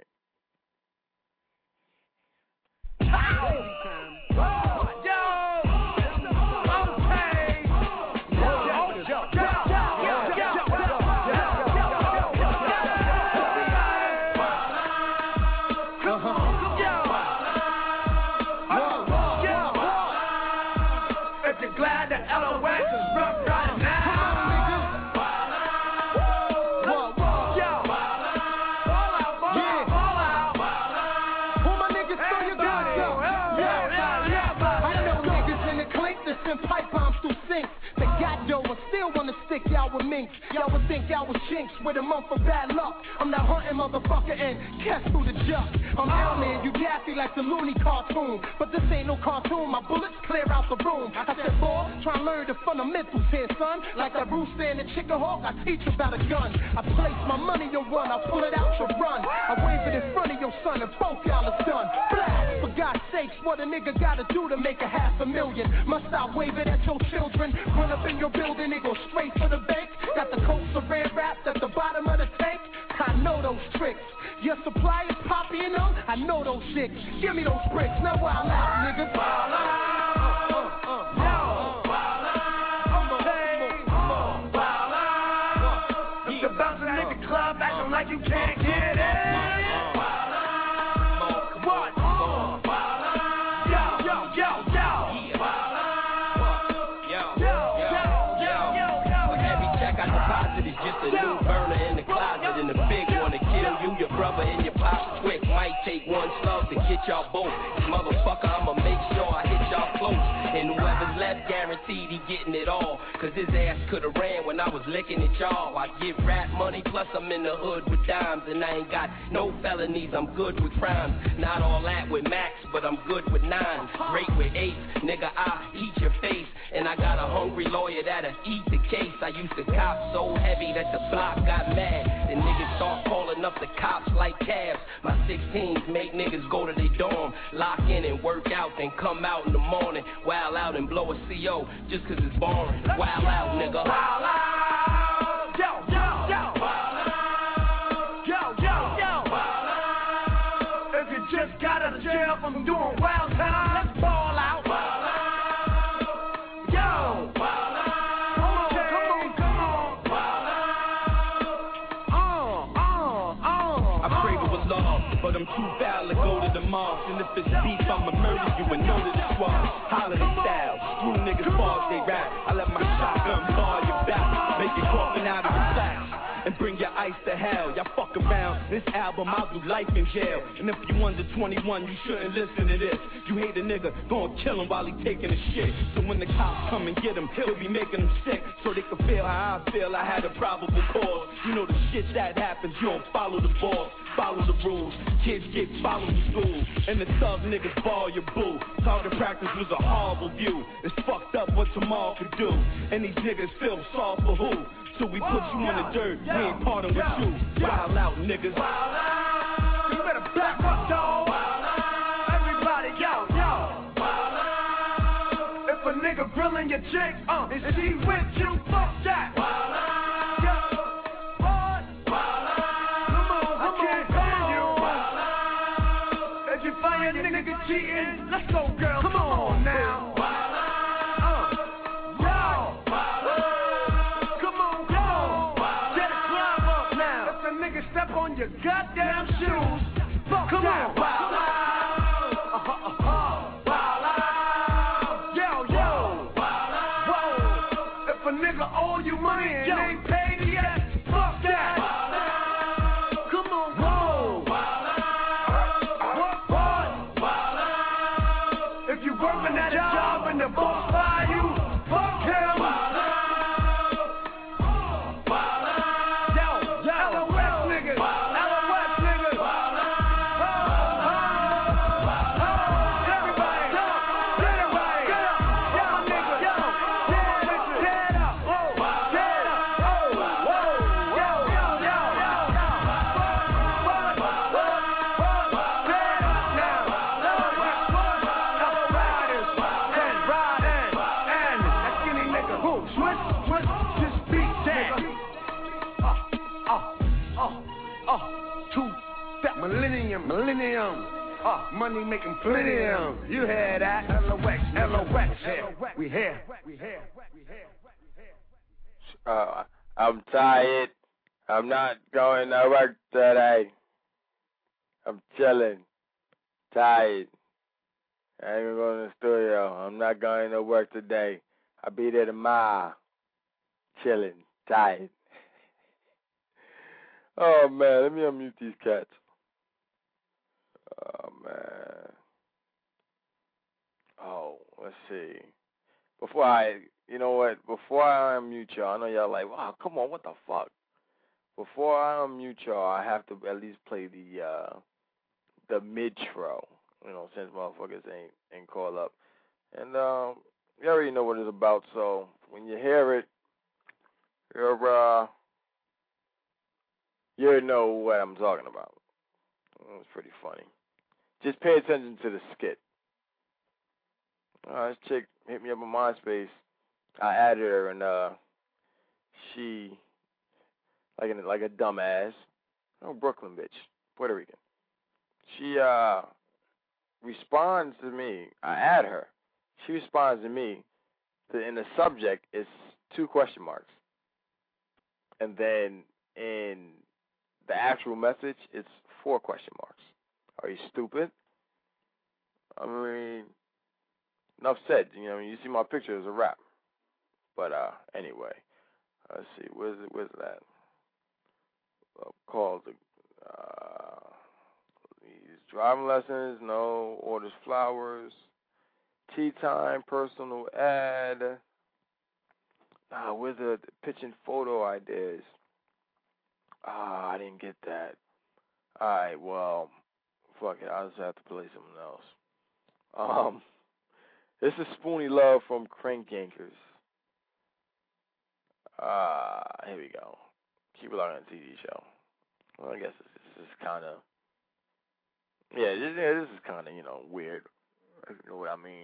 Y'all with minks, y'all would think y'all was chinks with a month of bad luck. I'm not hunting, motherfucker, and catch through the junk. I'm out, man, you daffy like the loony cartoon, but this ain't no cartoon. My bullets clear out the room. I said, boy, try and learn the fundamentals here, son. Like a rooster and a chicken hawk, I teach about a gun. I place my money on run, I pull it out to run. I wave it in front of your son, and both y'all is done. Blast, for God's sakes, what a nigga gotta do to make a half a million? Must I wave it at your children? Run up in your building, it go straight for the bank. Got the coats of red wrapped at the bottom of the tank. I know those tricks. Your supply is poppy and them. I know those chicks. Give me those bricks. Now wild out, niggas. Wild out. Uh, uh, uh, yo. Wild out. Hey. Wild out. If you're bouncing in the club, acting like you can't get it. Wild out. What? Wild out. Yo, yo, yo, yo. Wild out. Yo, yo, yo, yo, yo. For every check I deposit is just a new burner in the closet, and the big one to kill you, your brother, and your pop quick. Might take one slug to get y'all both. Motherfucker, I'ma make sure I hit y'all close. And whoever's left, guaranteed he getting it all. Cause his ass could've ran when I was licking at y'all. I get rap money, plus I'm in the hood with dimes. And I ain't got no felonies, I'm good with crimes. Not all that with Max, but I'm good with nines. Great with eights, nigga, I eat your face. And I got a hungry lawyer that'll eat the case. I used to cop so heavy that the block got mad. The niggas start calling up the cops like cabs. My sixteens make niggas go to their dorm, lock in and work out, then come out in the morning, wild out and blow a C O just cause it's boring. Wild out, nigga. Wild out. Yo, yo, yo. Wild out. Yo, yo, yo. Wild out. If you just got out of jail from doing wild time, let's ball out. Wild out. Yo. Wild out. Come on, come on, come on. Wild out. Uh, uh, uh. I pray to Allah, but I'm too foul to go to the mosque. And if it's beef, I'ma murder you and know that it's wrong. Holiday style, screw niggas balls, they rap. I let my shotgun bar your back, make it coffin out of the sack. And bring your ice to hell, y'all fuck around. This album, I'll do life in jail. And if you under twenty-one, you shouldn't listen to this. You hate a nigga, gon' kill him while he taking a shit. So when the cops come and get him, he'll be making them sick. So they can feel how I feel, I had a probable cause. You know the shit that happens, you don't follow the boss. Follow the rules, kids get followed to school. And the thug niggas ball your boo. Target practice was a horrible view. It's fucked up what tomorrow could do. And these niggas feel soft for who? So we put you on the dirt, we ain't parting with you. Wild out, niggas. Wild out. You better back up, dawg. Wild out. Everybody, yo, yo. Wild out. If a nigga grilling your chick, uh, is she with you? Fuck that. Wild out. Nigga cheating, let's go, girl. Come on now. Uh, yo. Come on, yo. Get a climb up now. If a nigga step on your goddamn shoes, fuck come that. On. Wild out. Uh-huh, uh-huh. Wild out. Yo, yo. Wild out. Whoa. If a nigga owe you money and yo. Ain't paid yet, fuck that. Wild out. Come on, whoa. Working at a job and the boss fire you, fuck him. Yo, yo, L O X niggas, L O X niggas. Uh, two step millennium, millennium. Uh, money making plenium. You hear that? L O X, L O X here. We here. We here. We here. Uh, I'm tired. I'm not going to work today. I'm chilling. Tired. I ain't gonna go to the studio. I'm not going to work today. I'll be there tomorrow. Chilling. Tired. Oh, man. Let me unmute these cats. Oh, man. Oh, let's see. Before I, you know what? Before I unmute y'all, I know y'all like, wow, come on, what the fuck? Before I unmute y'all, I have to at least play the uh, the mid-tro, you know, since motherfuckers ain't ain't called up. And um, you already know what it's about, so when you hear it, you're, uh, you know what I'm talking about. It was pretty funny. Just pay attention to the skit. Uh, this chick hit me up on MySpace. I added her, and uh, she, like a, like a dumbass, oh, Brooklyn bitch, Puerto Rican. She uh responds to me. I add her. She responds to me. To, and the subject is two question marks. And then in the actual message, it's four question marks. Are you stupid? I mean, enough said. You know, you see my picture, it's a wrap. But uh, anyway, let's see. Where's it? Where's that? Uh, called the uh, driving lessons. No, orders flowers. Tea time. Personal ad. Ah, where's the, the pitching photo ideas? Ah, I didn't get that. All right, well, fuck it. I'll just have to play something else. Um, this is Spoonie Love from Crank Yankers. Ah, uh, here we go. Keep it on a T V show. Well, I guess this, this is kind of, yeah, this, yeah, this is kind of, you know, weird. You know what I mean?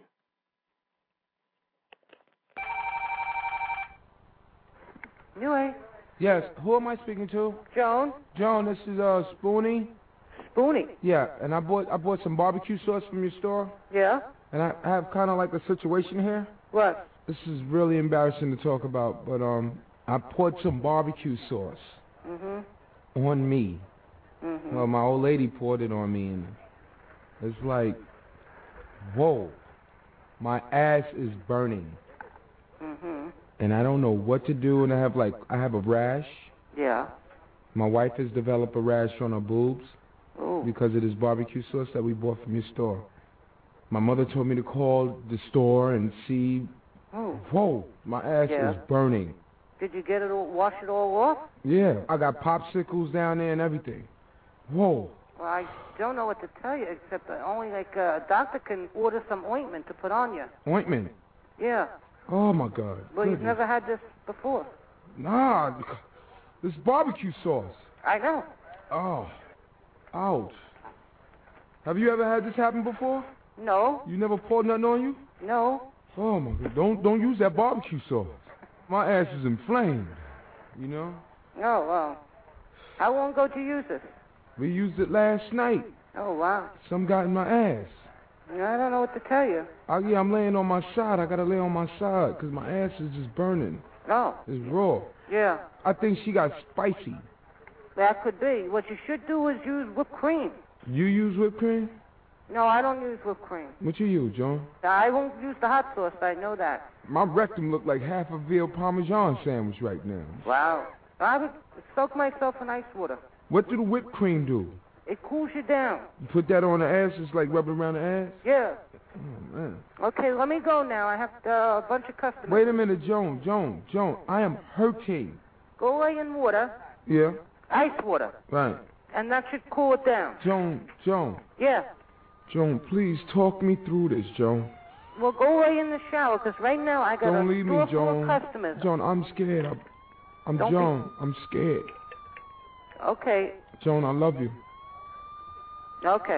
Anyway. Yes, who am I speaking to? Joan. Joan, this is uh Spoonie. Spoonie. Yeah, and I bought I bought some barbecue sauce from your store. Yeah. And I, I have kind of like a situation here. What? This is really embarrassing to talk about, but um, I poured some barbecue sauce Mhm. on me. Mhm. Well, my old lady poured it on me, and it's like, whoa, my ass is burning. Mhm. And I don't know what to do, and I have like I have a rash. Yeah. My wife has developed a rash on her boobs Ooh. because of this barbecue sauce that we bought from your store. My mother told me to call the store and see. Oh. Whoa, my ass Yeah. is burning. Did you get it all, wash it all off? Yeah, I got popsicles down there and everything. Whoa. Well, I don't know what to tell you, except that only like uh, a doctor can order some ointment to put on you. Ointment. Yeah. Oh my God. Well, you've Goodness. never had this before. Nah, this barbecue sauce. I know. Oh, ouch. Have you ever had this happen before? No. You never poured nothing on you? No. Oh my God! Don't don't use that barbecue sauce. My ass is inflamed. You know. No. Well, how long ago did you use this? We used it last night. Oh wow. Some got in my ass. I don't know what to tell you. Oh yeah, I'm laying on my side. I gotta lay on my side because my ass is just burning. No. It's raw. Yeah. I think she got spicy. That could be. What you should do is use whipped cream. You use whipped cream? No, I don't use whipped cream. What you use, John? I won't use the hot sauce. I know that. My rectum look like half a veal parmesan sandwich right now. Wow. I would soak myself in ice water. What do the whipped cream do? It cools you down. You put that on the ass, it's like rubbing around the ass? Yeah. Oh, man. Okay, let me go now. I have uh, a bunch of customers. Wait a minute, Joan, Joan, Joan. I am hurting. Go lay in water. Yeah? Ice water. Right. And that should cool it down. Joan, Joan. Yeah. Joan, please talk me through this, Joan. Well, go lay in the shower, because right now I got Don't a leave me, store full Joan. of customers. Joan, I'm scared. I'm, I'm Don't Joan. be- I'm scared. Okay. Joan, I love you. Okay.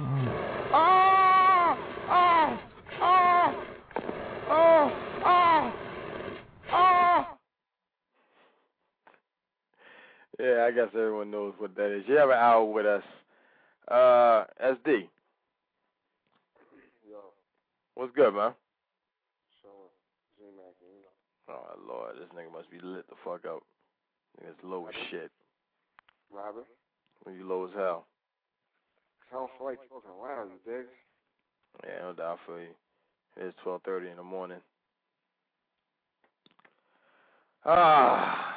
Ah! Ah! Ah! Ah! Ah! Ah! Yeah, I guess everyone knows what that is. You have an hour with us. Uh, S D. Yo. What's good, man? So, Z-Mac, you know. Oh, Lord, this nigga must be lit the fuck up. Nigga's low as shit. Robert? When you low as hell. I don't feel like talking around, you dig? Yeah, no doubt for you. It's twelve thirty in the morning. Ah.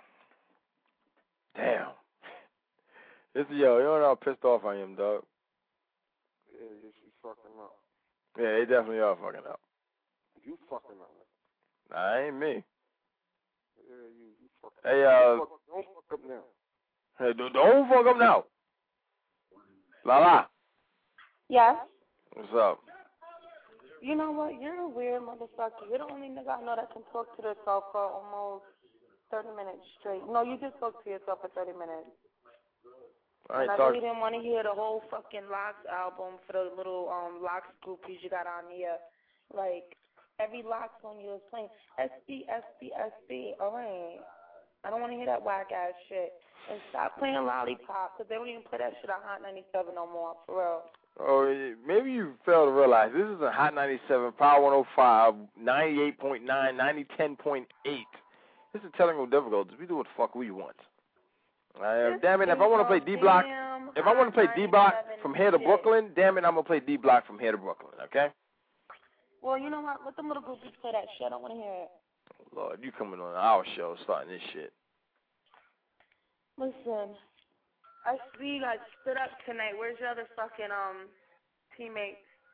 Damn. This yo, you know how pissed off I am, dog. Yeah, you you fucking up. Yeah, they definitely are fucking up. You fucking up. Nah, ain't me. Yeah, you, you fucking Hey, up. uh. Don't fuck, don't fuck up now. Hey, don't, don't fuck up now. Lala. Yes. What's up? You know what? You're a weird motherfucker. You're the only nigga I know that can talk to yourself for almost thirty minutes straight. No, you just spoke to yourself for thirty minutes. I and I talk- really didn't want to hear the whole fucking Locks album for the little um Locks groupies you got on here. Like, every Locks song you was playing. S B, S B, S B. All right. I don't want to hear that whack-ass shit. And stop playing Lollipop, because they don't even play that shit on Hot ninety-seven no more, for real. Oh, maybe you fail to realize this is a Hot ninety-seven, Power one oh five, ninety-eight point nine, ninety ten point eight. This is technical difficulties. We do what the fuck we want. Uh, damn it, if I want to play D Block, if I want to play D Block from here to shit. Brooklyn, damn it, I'm gonna play D Block from here to Brooklyn. Okay? Well, you know what? Let them little groupies play that shit. I don't want to hear it. Lord, you coming on our show starting this shit. Listen, I see you guys stood up tonight. Where's your other fucking um teammates?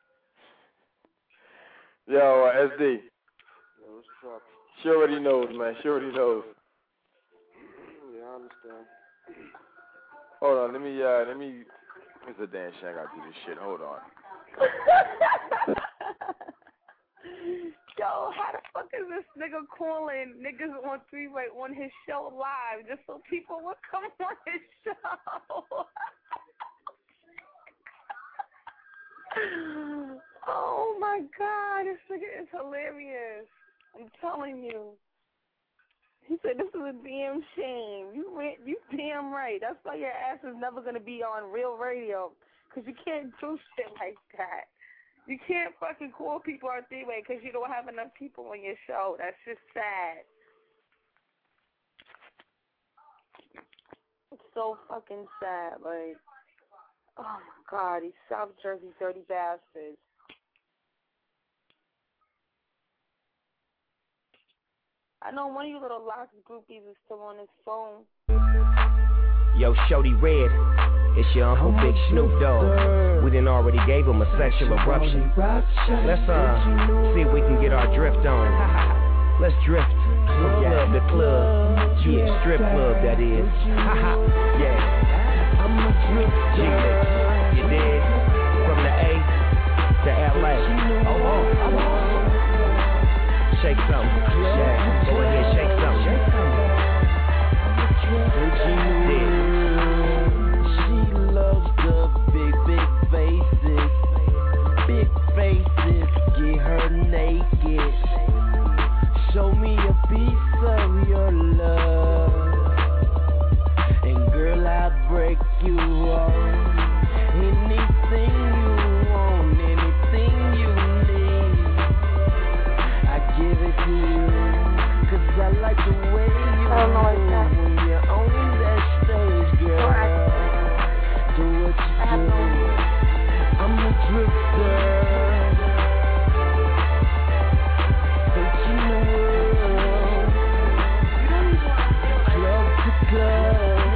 Yo, uh, S D. Yo, what's up? She already knows, man. She already knows. Yeah, I understand. Hold on, let me, uh, let me, it's a damn shit. I gotta do this shit. Hold on. Yo, how the fuck is this nigga calling niggas on three-way on his show live just so people would come on his show? Oh my God, this nigga is hilarious. I'm telling you. He said this is a damn shame. You went, you damn right. That's why your ass is never gonna be on real radio, cause you can't do shit like that. You can't fucking call people on three-way because you don't have enough people on your show. That's just sad. It's so fucking sad. Like, oh my God, these South Jersey dirty bastards. I know one of you little Locks groupies is still on his phone. Yo, Shorty Red, it's your Uncle Big Snoop Dogg. We done already gave him a sexual eruption. Let's uh see if we can get our drift on. Let's drift from yeah, the club, yeah, strip club that is. Yeah, I'm a drift. You did from the A to L A. Oh, oh, oh. Shake something, yeah. Go ahead, shake something. Yeah. She loves the big, big faces. Big faces, get her naked. Show me a piece of your love. And girl, I'll break you off. Anything you want, anything you need, I give it to you. Cause I like the way you move when you're on that stage, girl. Do what you do. I'm a drifter. Searching the world. Club to club.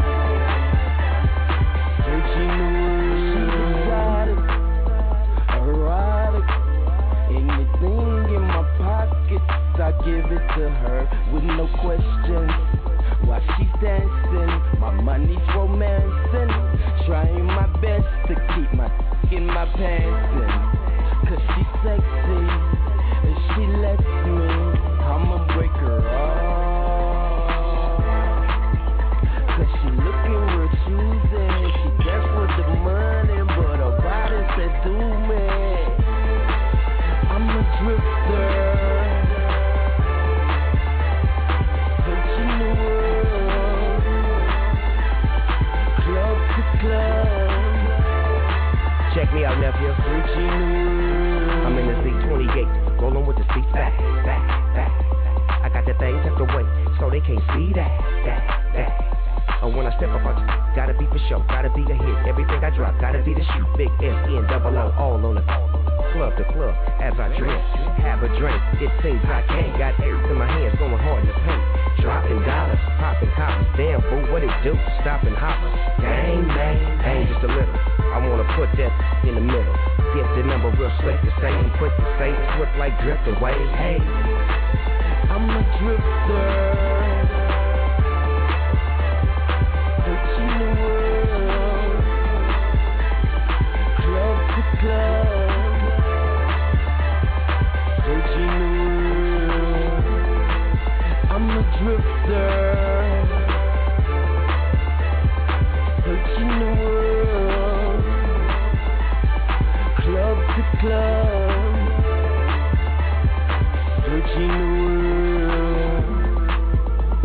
Searching the world. Erotic, erotic. Anything in my pockets, I give it to her with no questions. While she's dancing, my money's romancing. Trying my best to keep my in my pants in. Cause she's sexy, and she lets me. I'ma break her off. Cause she looking real choosy. She dance for the money, but her body said do me. I'm a drifter. Searching the world. me out, nephew. Searching the world. I'm in the Z twenty-eight, rolling with the seats back, back, back. I got that thing tucked away, so they can't see that, that, that. Oh, when I step up, I gotta be for sure, gotta be a hit. Everything I drop, gotta be the shoot. Big S N double O, all on the club to club as I drink. Have a drink, it seems I can't. Got air in my hands, going hard in the paint. Dropping dollars, popping coppers. Damn, boo, what it do? Stopping hoppers. Gang, bang, bang, just a little. I wanna put that in the middle. Get the number real slick to say and quick to say. Swift like drift away. Hey, I'm a drifter. Searching the world. Club to club. Searching the world. I'm a drifter. Searching the world. Club to club. Searching the world.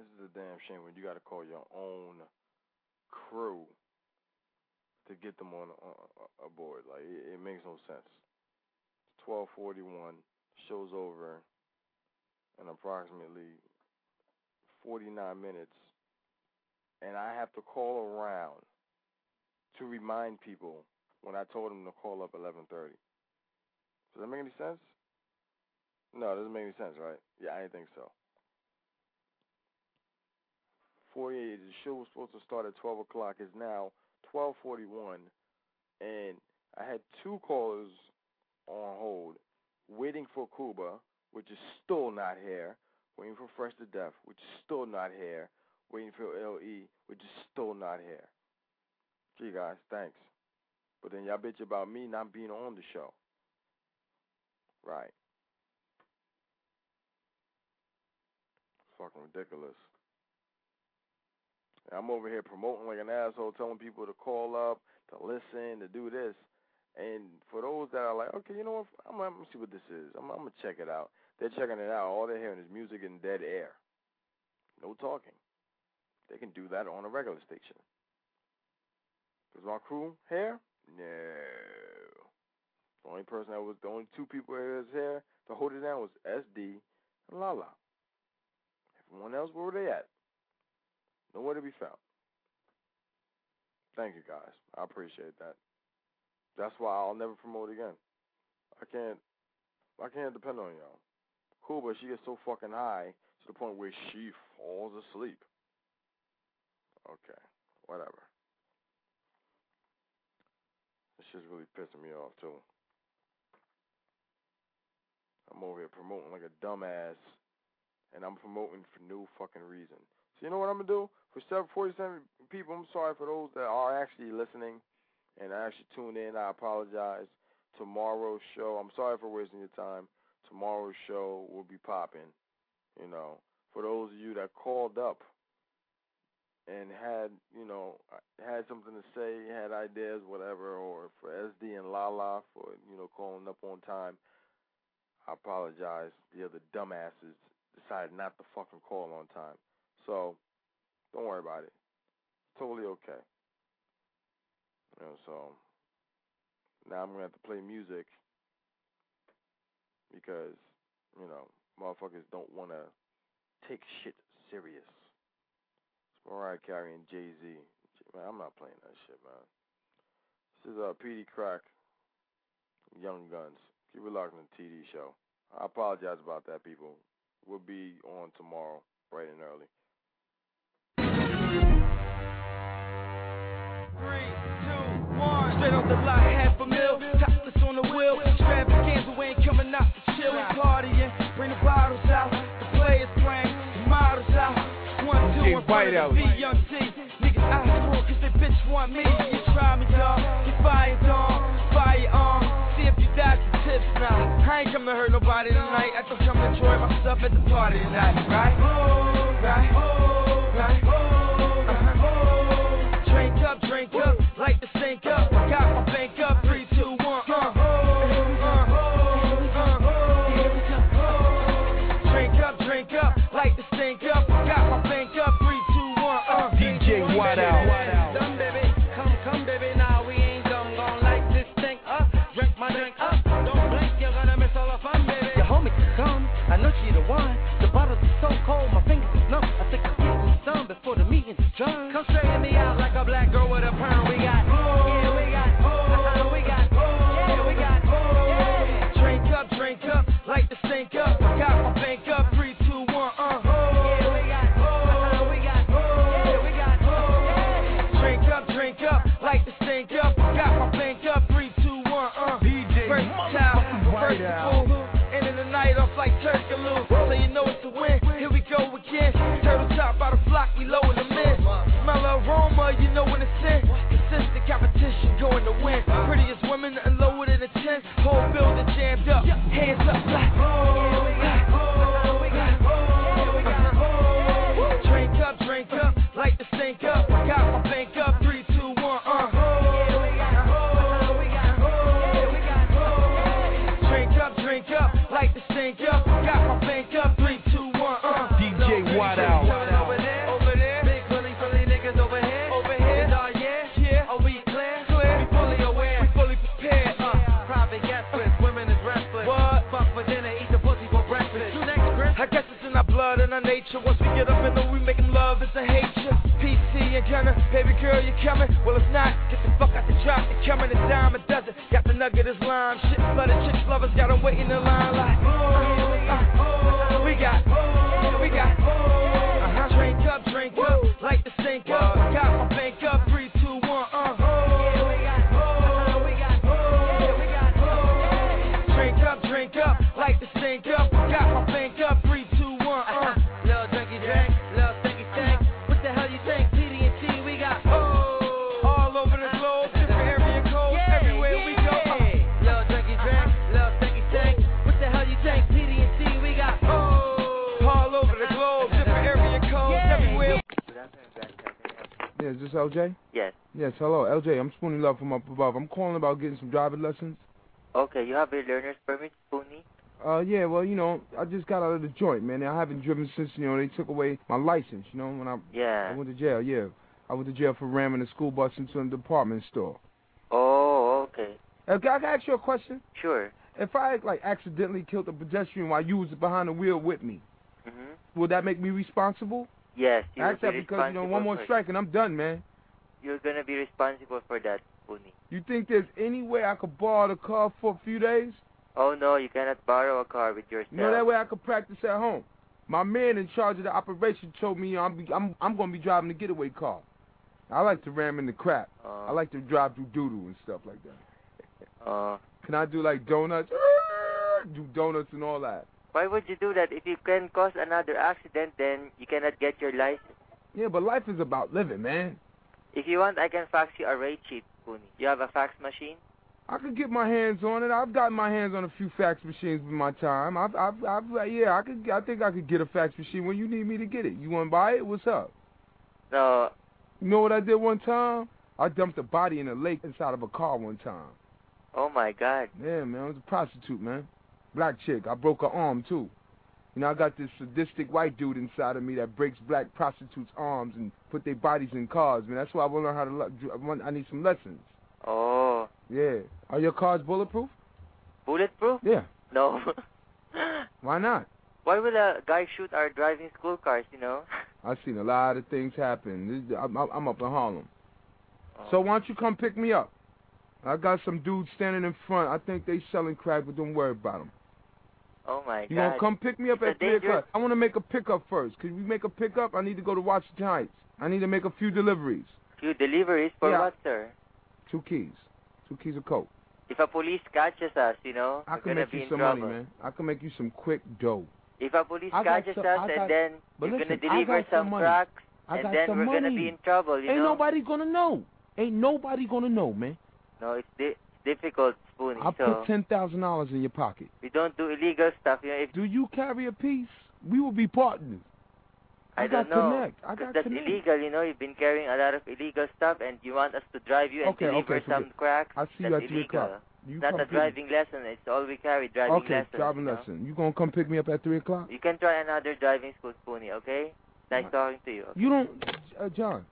This is a damn shame when you got to call your own crew to get them on uh, aboard. Like, it, it makes no sense. twelve forty-one, show's over in approximately forty-nine minutes, and I have to call around to remind people when I told them to call up eleven thirty. Does that make any sense? No, it doesn't make any sense, right? Yeah, I didn't think so. forty-eight, the show was supposed to start at twelve o'clock. It's now twelve forty-one, and I had two callers on hold waiting for Cuba, which is still not here, waiting for Fresh to Death, which is still not here, waiting for L E, which is still not here. Gee, guys, thanks. But then y'all bitch about me not being on the show. Right. Fucking ridiculous. And I'm over here promoting like an asshole, telling people to call up, to listen, to do this. And for those that are like, okay, you know what, I'm, I'm going to see what this is. I'm, I'm going to check it out. They're checking it out. All they're hearing is music and dead air. No talking. They can do that on a regular station. Is my crew here? No. The only person that was, the only two people that was here to hold it down was S D and Lala. Everyone else, where were they at? Nowhere to be found. Thank you, guys. I appreciate that. That's why I'll never promote again. I can't, I can't depend on y'all. Cool, but she gets so fucking high to the point where she falls asleep. Okay, whatever. This shit's really pissing me off, too. I'm over here promoting like a dumbass, and I'm promoting for no fucking reason. So you know what I'm going to do? For forty-seven people, I'm sorry for those that are actually listening and actually tuned in. I apologize. Tomorrow's show, I'm sorry for wasting your time. Tomorrow's show will be popping. You know, for those of you that called up and had, you know, had something to say, had ideas, whatever, or for S D and Lala for, you know, calling up on time, I apologize. The other dumbasses decided not to fucking call on time. So, don't worry about it. It's totally okay. You know, so, now I'm going to have to play music because, you know, motherfuckers don't want to take shit serious. It's Mariah Carey and Jay-Z. Man, I'm not playing that shit, man. This is uh, P D Crack, Young Guns. Keep it locked on the T D show. I apologize about that, people. We'll be on tomorrow, bright and early. Three, two, one. Straight off the lot, half a mil. Topless on the wheel. Extravaganza, we ain't coming out to chill. We partying. Bring the bottles out. The players playing. The models out. One, two, and front of the V, Young T. Niggas out for cause they bitch want me. You try me, dog. Get fired, dog. Firearm. See if you die some tips now. I ain't come to hurt nobody tonight. I just come to enjoy myself at the party tonight. Right? Oh, right. Oh, right. Oh, uh-huh. Drink up, drink up. Light the sink up. Got my bank up. Three, two, one. Uh. Drink up, drink up. Light the sink up. Got my bank up. Three, two, one. Uh. D J White out. Dumb baby, come, come baby. Now we ain't dumb. Gon' light this thing up. Drink my drink up. Don't blink, you're gonna miss all the fun, baby. Your homie can come. I know she the one. The bottles is so cold, my fingers is numb. I think I'll get me some before the meeting's done. Come straighten me out like a black girl with a perm. We got, yeah, we got, uh-huh, we got, yeah, we got, yeah. Drink up, drink up, light the stink up. Got my bank up, three, two, one, uh. Yeah, we got, uh-huh, we got, yeah, we got, yeah. Drink up, drink up, light the stink up. Got my bank up, three, two, one, uh. D J Versatile, versatile. Ending the night off like Turkaloo, so you know it's a win. Here we go again. Turtle top by the flock, we lower the men. Smell the aroma, you know when it's in. girl, you coming? Well, if not, get the fuck out the drop. You coming a dime a dozen. Got the nugget as lime. Shit, flooded chicks, lovers, got them waiting in line like, uh, we got, we got, uh, drink up, drink up, like the sink up. Got my bank up, three, two, one, uh. Drink up, drink up, like the sink up. Got my bank up, three, two, one, uh. Little drinky drink, little stinky stink. What the hell you think? P D and T, we got oh, all over the globe, different area codes, yeah, everywhere yeah. we go. Uh. Little drinky drink, little stinky stink. What the hell you think? P D and T, we got oh, all over the globe, different area codes, yeah. everywhere. Yeah, is this L J? Yes. Yes, hello, L J. I'm Spoonie Love from up above. I'm calling about getting some driving lessons. Okay, you have a learner's permit, Spoonie? Uh, yeah, well, you know, I just got out of the joint, man. I haven't driven since, you know, they took away my license, you know, when I, yeah. I went to jail, yeah. I went to jail for ramming a school bus into a department store. Oh, okay. Uh, can I ask you a question? Sure. If I, like, accidentally killed a pedestrian while you was behind the wheel with me, mm-hmm. would that make me responsible? Yes, you Ask will that be because, you know, one more strike and I'm done, man. You're going to be responsible for that, Spoonie. You think there's any way I could borrow the car for a few days? Oh, no, you cannot borrow a car with yourself. No, that way I could practice at home. My man in charge of the operation told me I'm be, I'm I'm going to be driving the getaway car. I like to ram in the crap. Uh, I like to drive through doo-doo and stuff like that. Uh, Can I do, like, donuts? Do donuts and all that. Why would you do that? If you can cause another accident, then you cannot get your license. Yeah, but life is about living, man. If you want, I can fax you a rate sheet, Spoonie. You have a fax machine? I could get my hands on it. I've gotten my hands on a few fax machines with my time. I've, I've, I've, yeah, I could. I think I could get a fax machine when you need me to get it. You want to buy it? What's up? No. You know what I did one time? I dumped a body in a lake inside of a car one time. Oh my God. Yeah, man, I was a prostitute, man. Black chick. I broke her arm too. You know, I got this sadistic white dude inside of me that breaks black prostitutes' arms and put their bodies in cars, man. That's why I want to learn how to. I, want, I need some lessons. Oh. Yeah. Are your cars bulletproof? Bulletproof? Yeah. No. Why not? Why would a guy shoot our driving school cars, you know? I've seen a lot of things happen. This, I'm, I'm up in Harlem. Oh. So why don't you come pick me up? I got some dudes standing in front. I think they selling crack, but don't worry about them. Oh, my you God. You gonna come pick me up it's at three o'clock? I want to make a pickup first. Could we make a pickup? I need to go to Washington Heights. I need to make a few deliveries. Few deliveries? For yeah. what, sir? Two keys. Two keys of coke. If a police catches us, you know, I we're can gonna make be you in some trouble. money, man. I can make you some quick dough. If a police I catches some, us got, and then you're going to listen, deliver some, some cracks, I and got then some we're money. going to be in trouble, you Ain't know? nobody going to know. Ain't nobody going to know, man. No, it's di difficult, Spoonie. I'll so put ten thousand dollars in your pocket. We don't do illegal stuff. You know, if do you carry a piece? We will be partners. I, I got don't know. Connect. I got that's connect. illegal, you know. You've been carrying a lot of illegal stuff, and you want us to drive you and okay, deliver okay, some cracks. I'll see that's you at illegal. three o'clock. You Not a driving lesson. It's all we carry, driving okay, lesson. Okay, driving you know? lesson. You gonna come pick me up at three o'clock? You can try another driving school, Spoonie, okay? Nice right. talking to you. Okay? You don't, uh, John.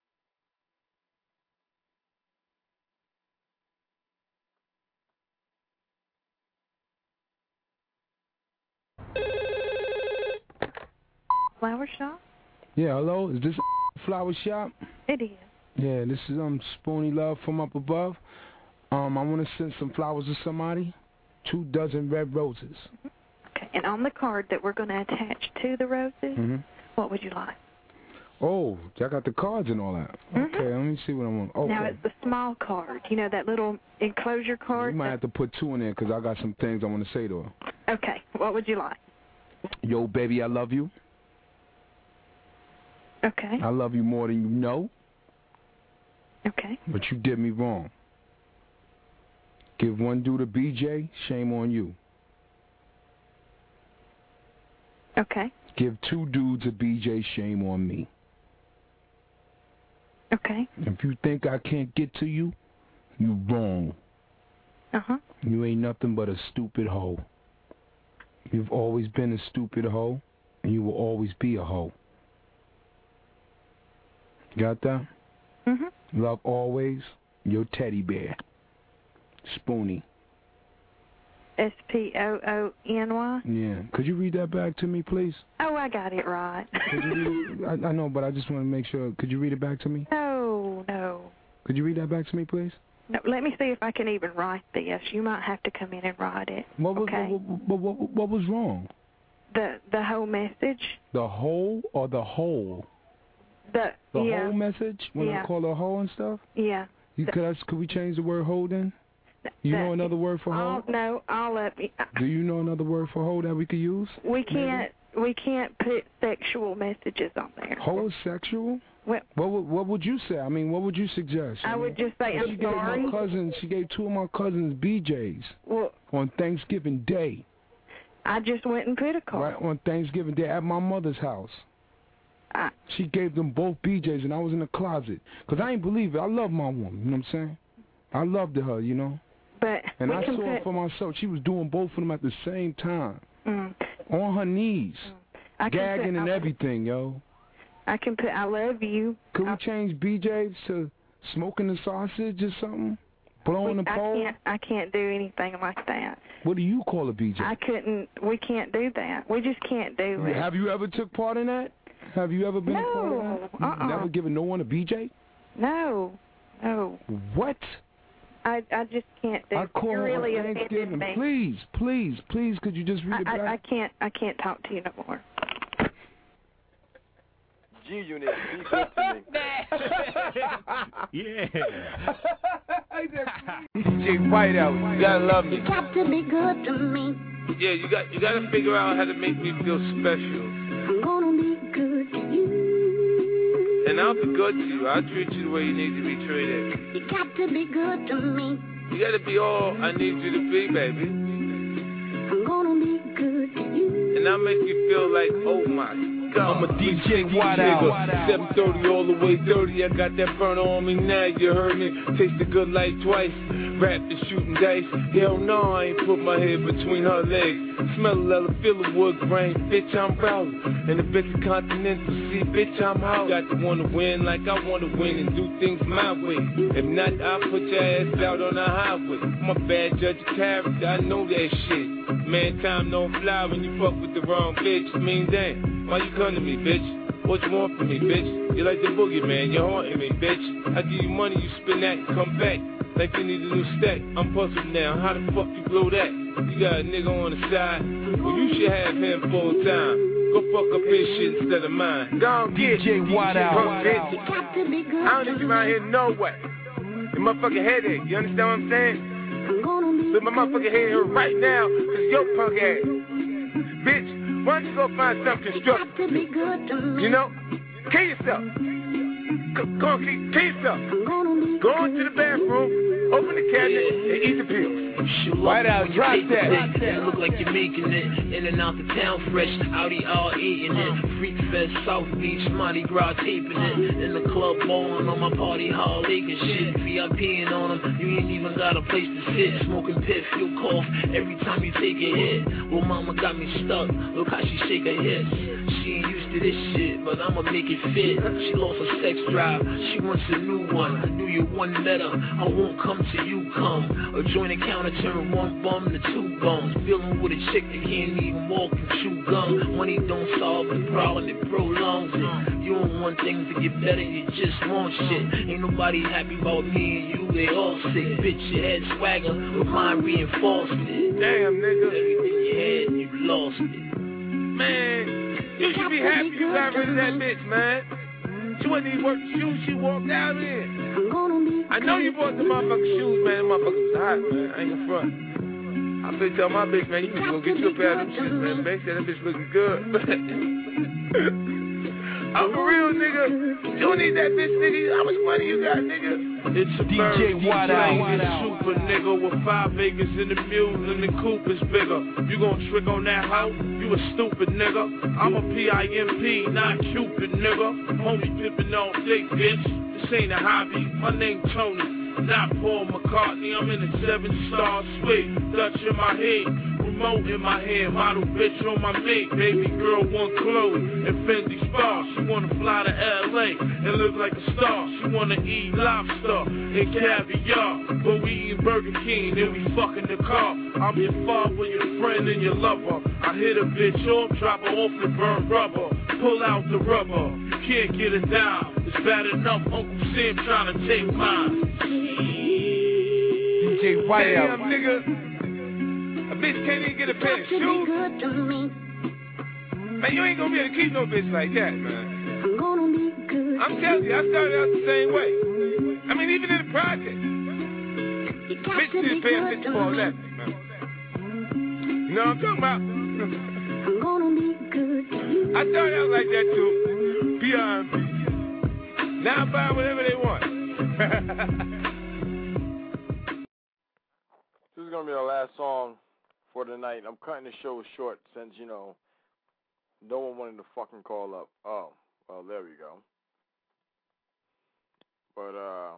Flower shop? Yeah, hello. Is this flower shop? It is. Yeah, this is um Spoonie Love from up above. Um, I want to send some flowers to somebody. Two dozen red roses. Mm-hmm. Okay, and on the card that we're going to attach to the roses, mm-hmm. what would you like? Oh, I got the cards and all that. Mm-hmm. Okay, let me see what I want. Okay. Now, it's the small card. You know, that little enclosure card? You might have to put two in there because I got some things I want to say to her. Okay, what would you like? Yo, baby, I love you. Okay. I love you more than you know. Okay. But you did me wrong. Give one dude a B J, shame on you. Okay. Give two dudes a B J, shame on me. Okay. If you think I can't get to you, you wrong. Uh-huh. You ain't nothing but a stupid hoe. You've always been a stupid hoe, and you will always be a hoe. Got that? Mm-hmm. Love always, your teddy bear. Spoonie. S P O O N Y? Yeah. Could you read that back to me, please? Oh, I got it right. Could you read it? I, I know, but I just want to make sure. Could you read it back to me? No, no, Could you read that back to me, please? No, let me see if I can even write this. You might have to come in and write it. What was, okay? what, what, what, what was wrong? The the whole message. The whole or the whole? The The yeah. whole message when yeah. I call her whole and stuff? Yeah. You, the, could, I, could we change the word whole then? You the, know another word for all, whole? No, all of it. Do you know another word for whole that we could use? We can't. Maybe? We can't put sexual messages on there. Homosexual? Well, what would what would you say? I mean, what would you suggest? I, I mean, would just say she I'm gave sorry. My cousin, she gave two of my cousins B Js well, on Thanksgiving Day. I just went and put a card. Right on Thanksgiving Day at my mother's house. I, she gave them both B Js, and I was in the closet. Because I ain't believe it. I love my woman, you know what I'm saying? I loved her, you know? But and we I can saw put, it for myself. She was doing both of them at the same time. Mm, on her knees. I gagging put, and I, everything, yo. I can put I love you. Could I, we change B Js to smoking the sausage or something? Blowing we, the pole? I can't, I can't do anything like that. What do you call a B J? I couldn't, we can't do that. We just can't do it. Have you ever took part in that? Have you ever been no, a part of that? Uh-uh. Never given no one a B J? No, no. What? I I just can't do I it. call You're really on Thanksgiving. me. Please, please, please, could you just read I, it back? I, I can't, I can't talk to you no more. G-Unit, be good to me. Yeah. D J Whiteout, you gotta love me. You got to be good to me. Yeah, you got you gotta figure out how to make me feel special. I'm gonna be good to you. And I'll be good to you. I'll treat you the way you need to be treated. You got to be good to me. You gotta be all I need you to be, baby. I'm gonna be good to you. And I'll make you feel like, oh my God. I'm a D J Whiteout. seven thirty all the way dirty. I got that burner on me now, you heard me. Taste the good life twice. Rap is shooting dice. Hell no, I ain't put my head between her legs. Smell a leather, feel the wood grain. Bitch, I'm proud. And the bitch is continental. See, bitch, I'm out. Got to wanna win like I wanna win and do things my way. If not, I'll put your ass out on the highway. I'm a bad judge of character, I know that shit. Man, time don't fly when you fuck with the wrong bitch. I mean, damn, why you come to me, bitch? What you want from me, bitch? You like the boogeyman, you're haunting me, bitch. I give you money, you spend that and come back. Like you need a new stack. I'm puzzled now, how the fuck you blow that? You got a nigga on the side, well you should have him full time. Go fuck up his shit instead of mine. Go on, get D J Whiteout. bitch. I don't need you around here no way. Your motherfucking headache, you understand what I'm saying? But my motherfucking head hurt right now, cause your punk ass. Bitch, why don't you go find something constructive? You know? Kill yourself. Go, go on, kill, kill yourself. Go into the bathroom, open the cabinet, and eat the pills. Right out, drop that. You look like you're making it. In and out the town fresh, Audi all eating it. Freak Fest, South Beach, Mardi Gras taping it. In the club ballin' on my party hall lake and shit. VIPing on them, you ain't even got a place to sit. Smoking pit, feel cough every time you take a hit. Well, mama got me stuck, look how she shake her hips. She ain't used to this shit, but I'ma make it fit. She lost her sex drive, she wants a new one. I knew you one letter, I won't come till you come. A joint encounter turn one bum to two bums. Feeling with a chick that can't even walk and chew gum. Money don't solve the problem, it prolongs it. You don't want things to get better, you just want shit. Ain't nobody happy about me and you, they all sick. Bitch, your head swagger, but mine reinforced it. Damn, nigga. Everything you had, you lost it. Man, you should be happy you got rid of that bitch, man. She wasn't even worth the shoes she walked out in. I know you bought the motherfucking shoes, man. The motherfuckers was hot, man. I ain't gonna front. I been tell my bitch, man, you need to go get you a pair of them shit, man. They said that bitch looking good. I'm a real nigga. You don't need that bitch, nigga. How much money you got, nigga? It's a D J Whiteout. Super nigga with five acres in the mule and the coupe is bigger. You gon' trick on that hoe? You a stupid nigga. I'm a P I M P, not Cupid nigga. Homie pimpin' all day, bitch. This ain't a hobby. My name Tony. Not Paul McCartney, I'm in a seven-star suite. Dutch in my head, remote in my hand, model bitch on my mate. Baby girl want clothes and Fendi Spa. She wanna fly to L A and look like a star. She wanna eat lobster and caviar, but we eat Burger King and we fuck in the car. I'm your father, your friend, and your lover. I hit a bitch off, drop her off and burn rubber. pull out the rubber. You can't get it down. It's bad enough Uncle Sam trying to take mine. D J White Damn, out. nigga. A bitch can't even get a pair of shoes. Man, you ain't gonna be able to keep no bitch like that, man. I'm gonna be good. I'm telling you, I started out the same way. I mean, even in the project. Bitch didn't pay attention for all that, man. You know what I'm talking about? I'm gonna be good. I started out like that too. P R and P. Now I buy whatever they want. This is gonna be our last song for the night. I'm cutting the show short since, you know, no one wanted to fucking call up. Oh, well, there we go. But, uh,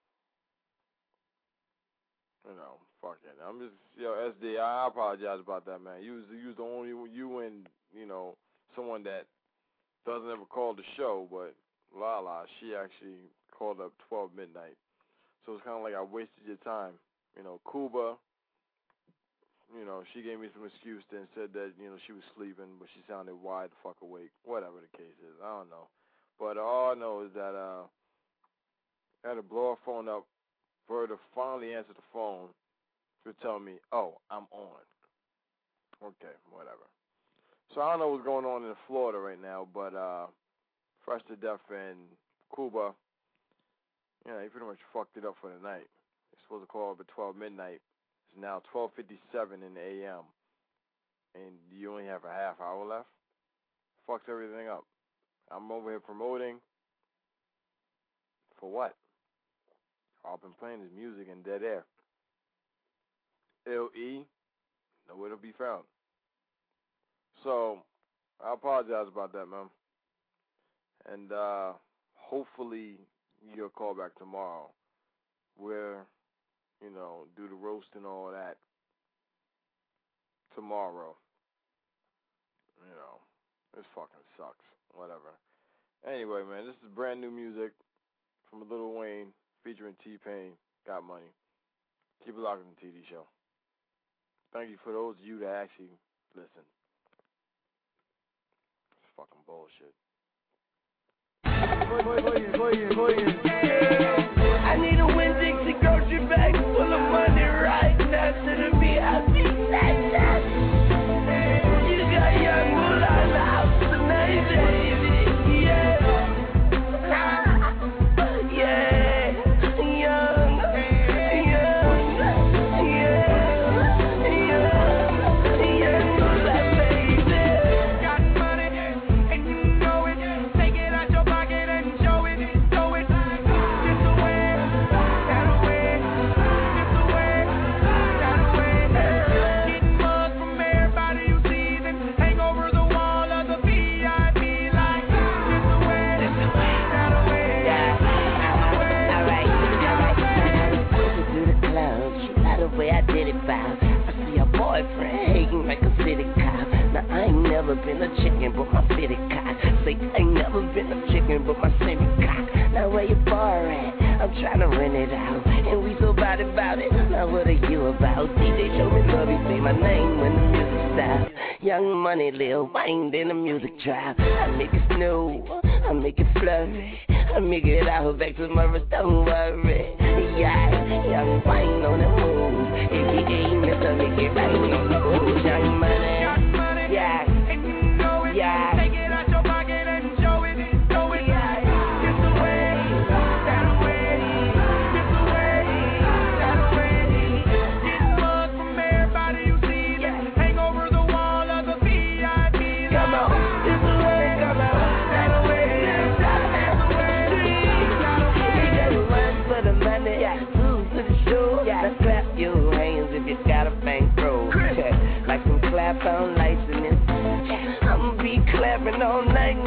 you know, fuck it. I'm just, yo, S D, I apologize about that, man. You was, you was the only, you and, you know, someone that doesn't ever call the show, but Lala, she actually called up twelve midnight. So it's kind of like I wasted your time. You know, Cuba, you know, she gave me some excuse and said that, you know, she was sleeping, but she sounded wide the fuck awake. Whatever the case is, I don't know. But all I know is that uh, I had to blow her phone up for her to finally answer the phone to tell me, oh, I'm on. Okay, whatever. So I don't know what's going on in Florida right now, but uh, Fresh to Death and Cuba, you know, he pretty much fucked it up for the night. He's supposed to call up at twelve midnight. It's now twelve fifty-seven in the A M, and you only have a half hour left. Fucks everything up. I'm over here promoting. For what? All I've been playing is music and dead air. L E, nowhere to be found. So, I apologize about that, man. And uh, hopefully you'll call back tomorrow where, you know, do the roast and all that tomorrow. You know, this fucking sucks. Whatever. Anyway, man, this is brand new music from Lil Wayne featuring T-Pain. Got Money. Keep it locked on the T D show. Thank you for those of you that actually listen. It's fucking bullshit. I need a Winn Dixie grocery bag full of money right now to the V I P section. You got young moolah in the house tonight, baby. Yeah. Yeah. Young. Young. Yeah. Young. Young moolah, baby. Got money and you know it. Take it out your pocket and show it. Show it. Just the way. That way. Just the way. That way. Getting mugs from everybody you see. Then hang over the wall of the V I P like just the way. Just the way. That way. Yeah. Alright, alright. Closer to the club, she love the way I did it, bow. I see a boyfriend hating like a city cop. Now I ain't never been a chicken, but my fitted cock. Say I ain't never been a chicken, but my semi cock. Now where your bar at? I'm trying to rent it out, and we so bout it, bout it. Now what are you about? D J show me love, you say my name when the music stops. Young Money, Lil Wayne, then the music drop. I make it snow, I make it flurry. I make it out back to my wrist, don't worry. Yeah, Young Wayne on the move. A K A Mister Make It Right on the move. Young Money, yeah, yeah. Take it out your pocket and show it. Show it. Just the way. That way. Just the way. That way. Getting mugs from everybody you see. Hang over the wall of the V I P. Come on, this the way, come on. That way. That way. You gotta run for the money, yeah. Move to the show, yeah. Now clap your hands if you got a bankroll. Yeah. Like some clap on license. I'ma be clapping all night.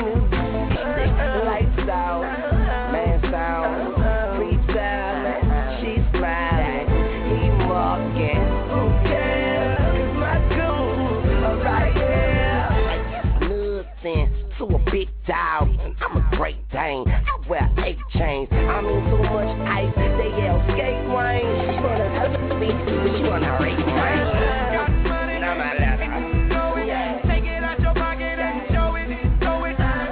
Lights out, man sound, freaks out. She smiling, he walking. Who cares? It's my cool, alright, yeah. Nothing to a big dog. I'm a great Dane. I wear eight chains. I'm in so much ice, they yell skate wine. She wanna have a speak, but she wanna rate wine. Now my letter. Take it out your pocket and show it. Show it.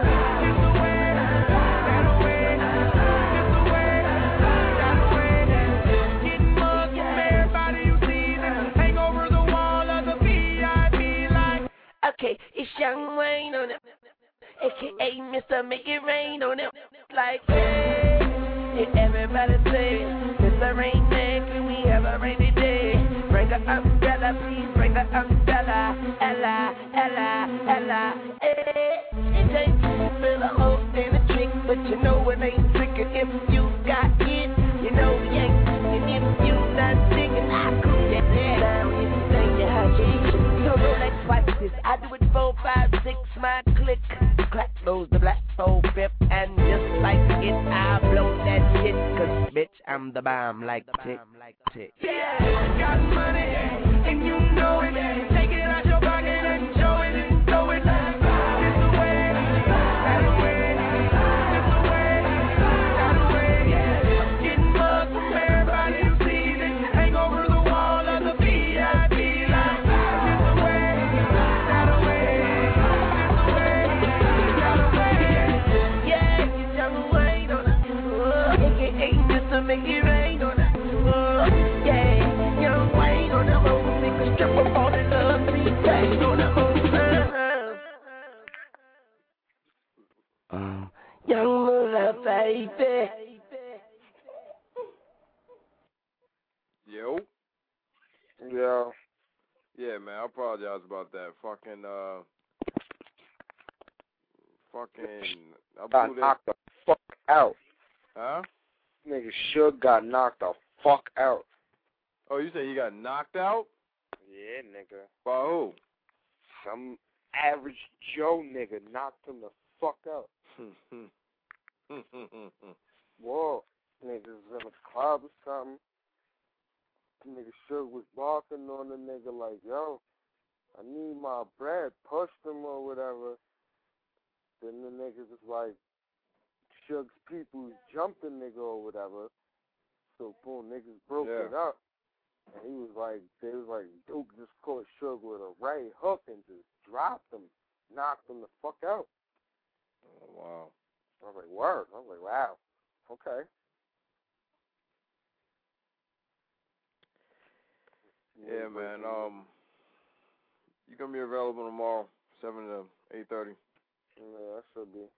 Young Wayne on it. A K A Mister Make It Rain on it. Like, hey, yeah, everybody say, Mister Rain Man, can we have a rainy day? Bring an umbrella, please bring an umbrella. Ella, Ella, Ella, hey. It takes a little hope and a trick, but you know it ain't trickin' if you got it. You know we ain't, and if you not singing, I cool that down anything you have. So Rolex, watch this. I do it four, five, six, my click. Clap goes the black soul fifth, and just like it, I blow that shit. Cause bitch, I'm the bomb like tick, tick. Yeah, got money, and you know it. Take it out your pocket and show it and throw it like it's the way, that way, it's the way, that way, yeah. Getting mugged from everybody who sees it. Hang over the wall of the V I P like it's the way, that way, it's the way, that way, yeah. Get your weight on it, A K A Mister Make It Rain on it, yeah. Young Wayne on the road, make a strip of all the love, see bang on the whole time. Um, young mother baby. Yo. Yeah. Yeah, man, I apologize about that. Fucking, uh, fucking, I Got blew that. knocked the fuck out. Huh? Nigga Suge got knocked the fuck out. Oh, you say he got knocked out? Yeah, nigga. By who? Some average Joe nigga knocked him the fuck out. Whoa. Niggas in a club or something. Nigga Suge was barking on the nigga like, yo, I need my bread. Pushed him or whatever. Then the niggas was like, Suge's people jumped the nigga or whatever. So boom, niggas broke Yeah. it up. And he was like, they was like, Duke just caught Suge with a right hook and just dropped him, knocked him the fuck out. Oh, wow. I was like, word. I was like, wow. Okay. Yeah, man. Um, you gonna be available tomorrow, seven to eight thirty. Yeah, that should be.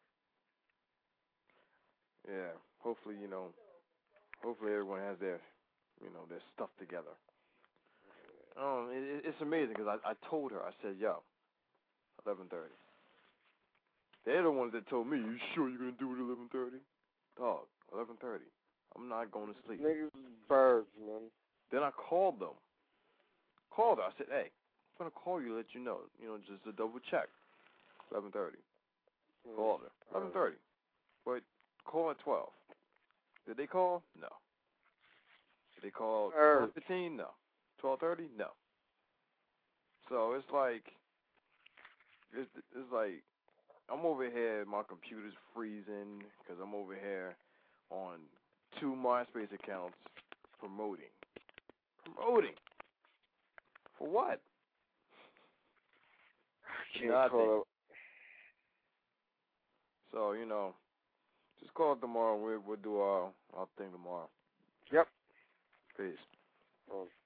Yeah. Hopefully, you know. Hopefully, everyone has their, you know, their stuff together. Um, it, it's amazing because I, I told her, I said, yo, eleven thirty. They're the ones that told me, you sure you're gonna do it eleven thirty? Dog, eleven thirty. I'm not going to sleep. Niggas is birds, man. Then I called them. Called her. I said, hey, I'm going to call you to let you know, you know, just to double check. eleven thirty. Mm. Called her. eleven thirty. But call at twelve. Did they call? No. Did they call twelve fifteen? No. twelve thirty? No. So it's like, it's, it's like, I'm over here, my computer's freezing because I'm over here on two MySpace accounts promoting. Promoting. For what? Nothing. So, you know, just call it tomorrow. We'll, we'll do our, our thing tomorrow. Yep. Peace. Oh.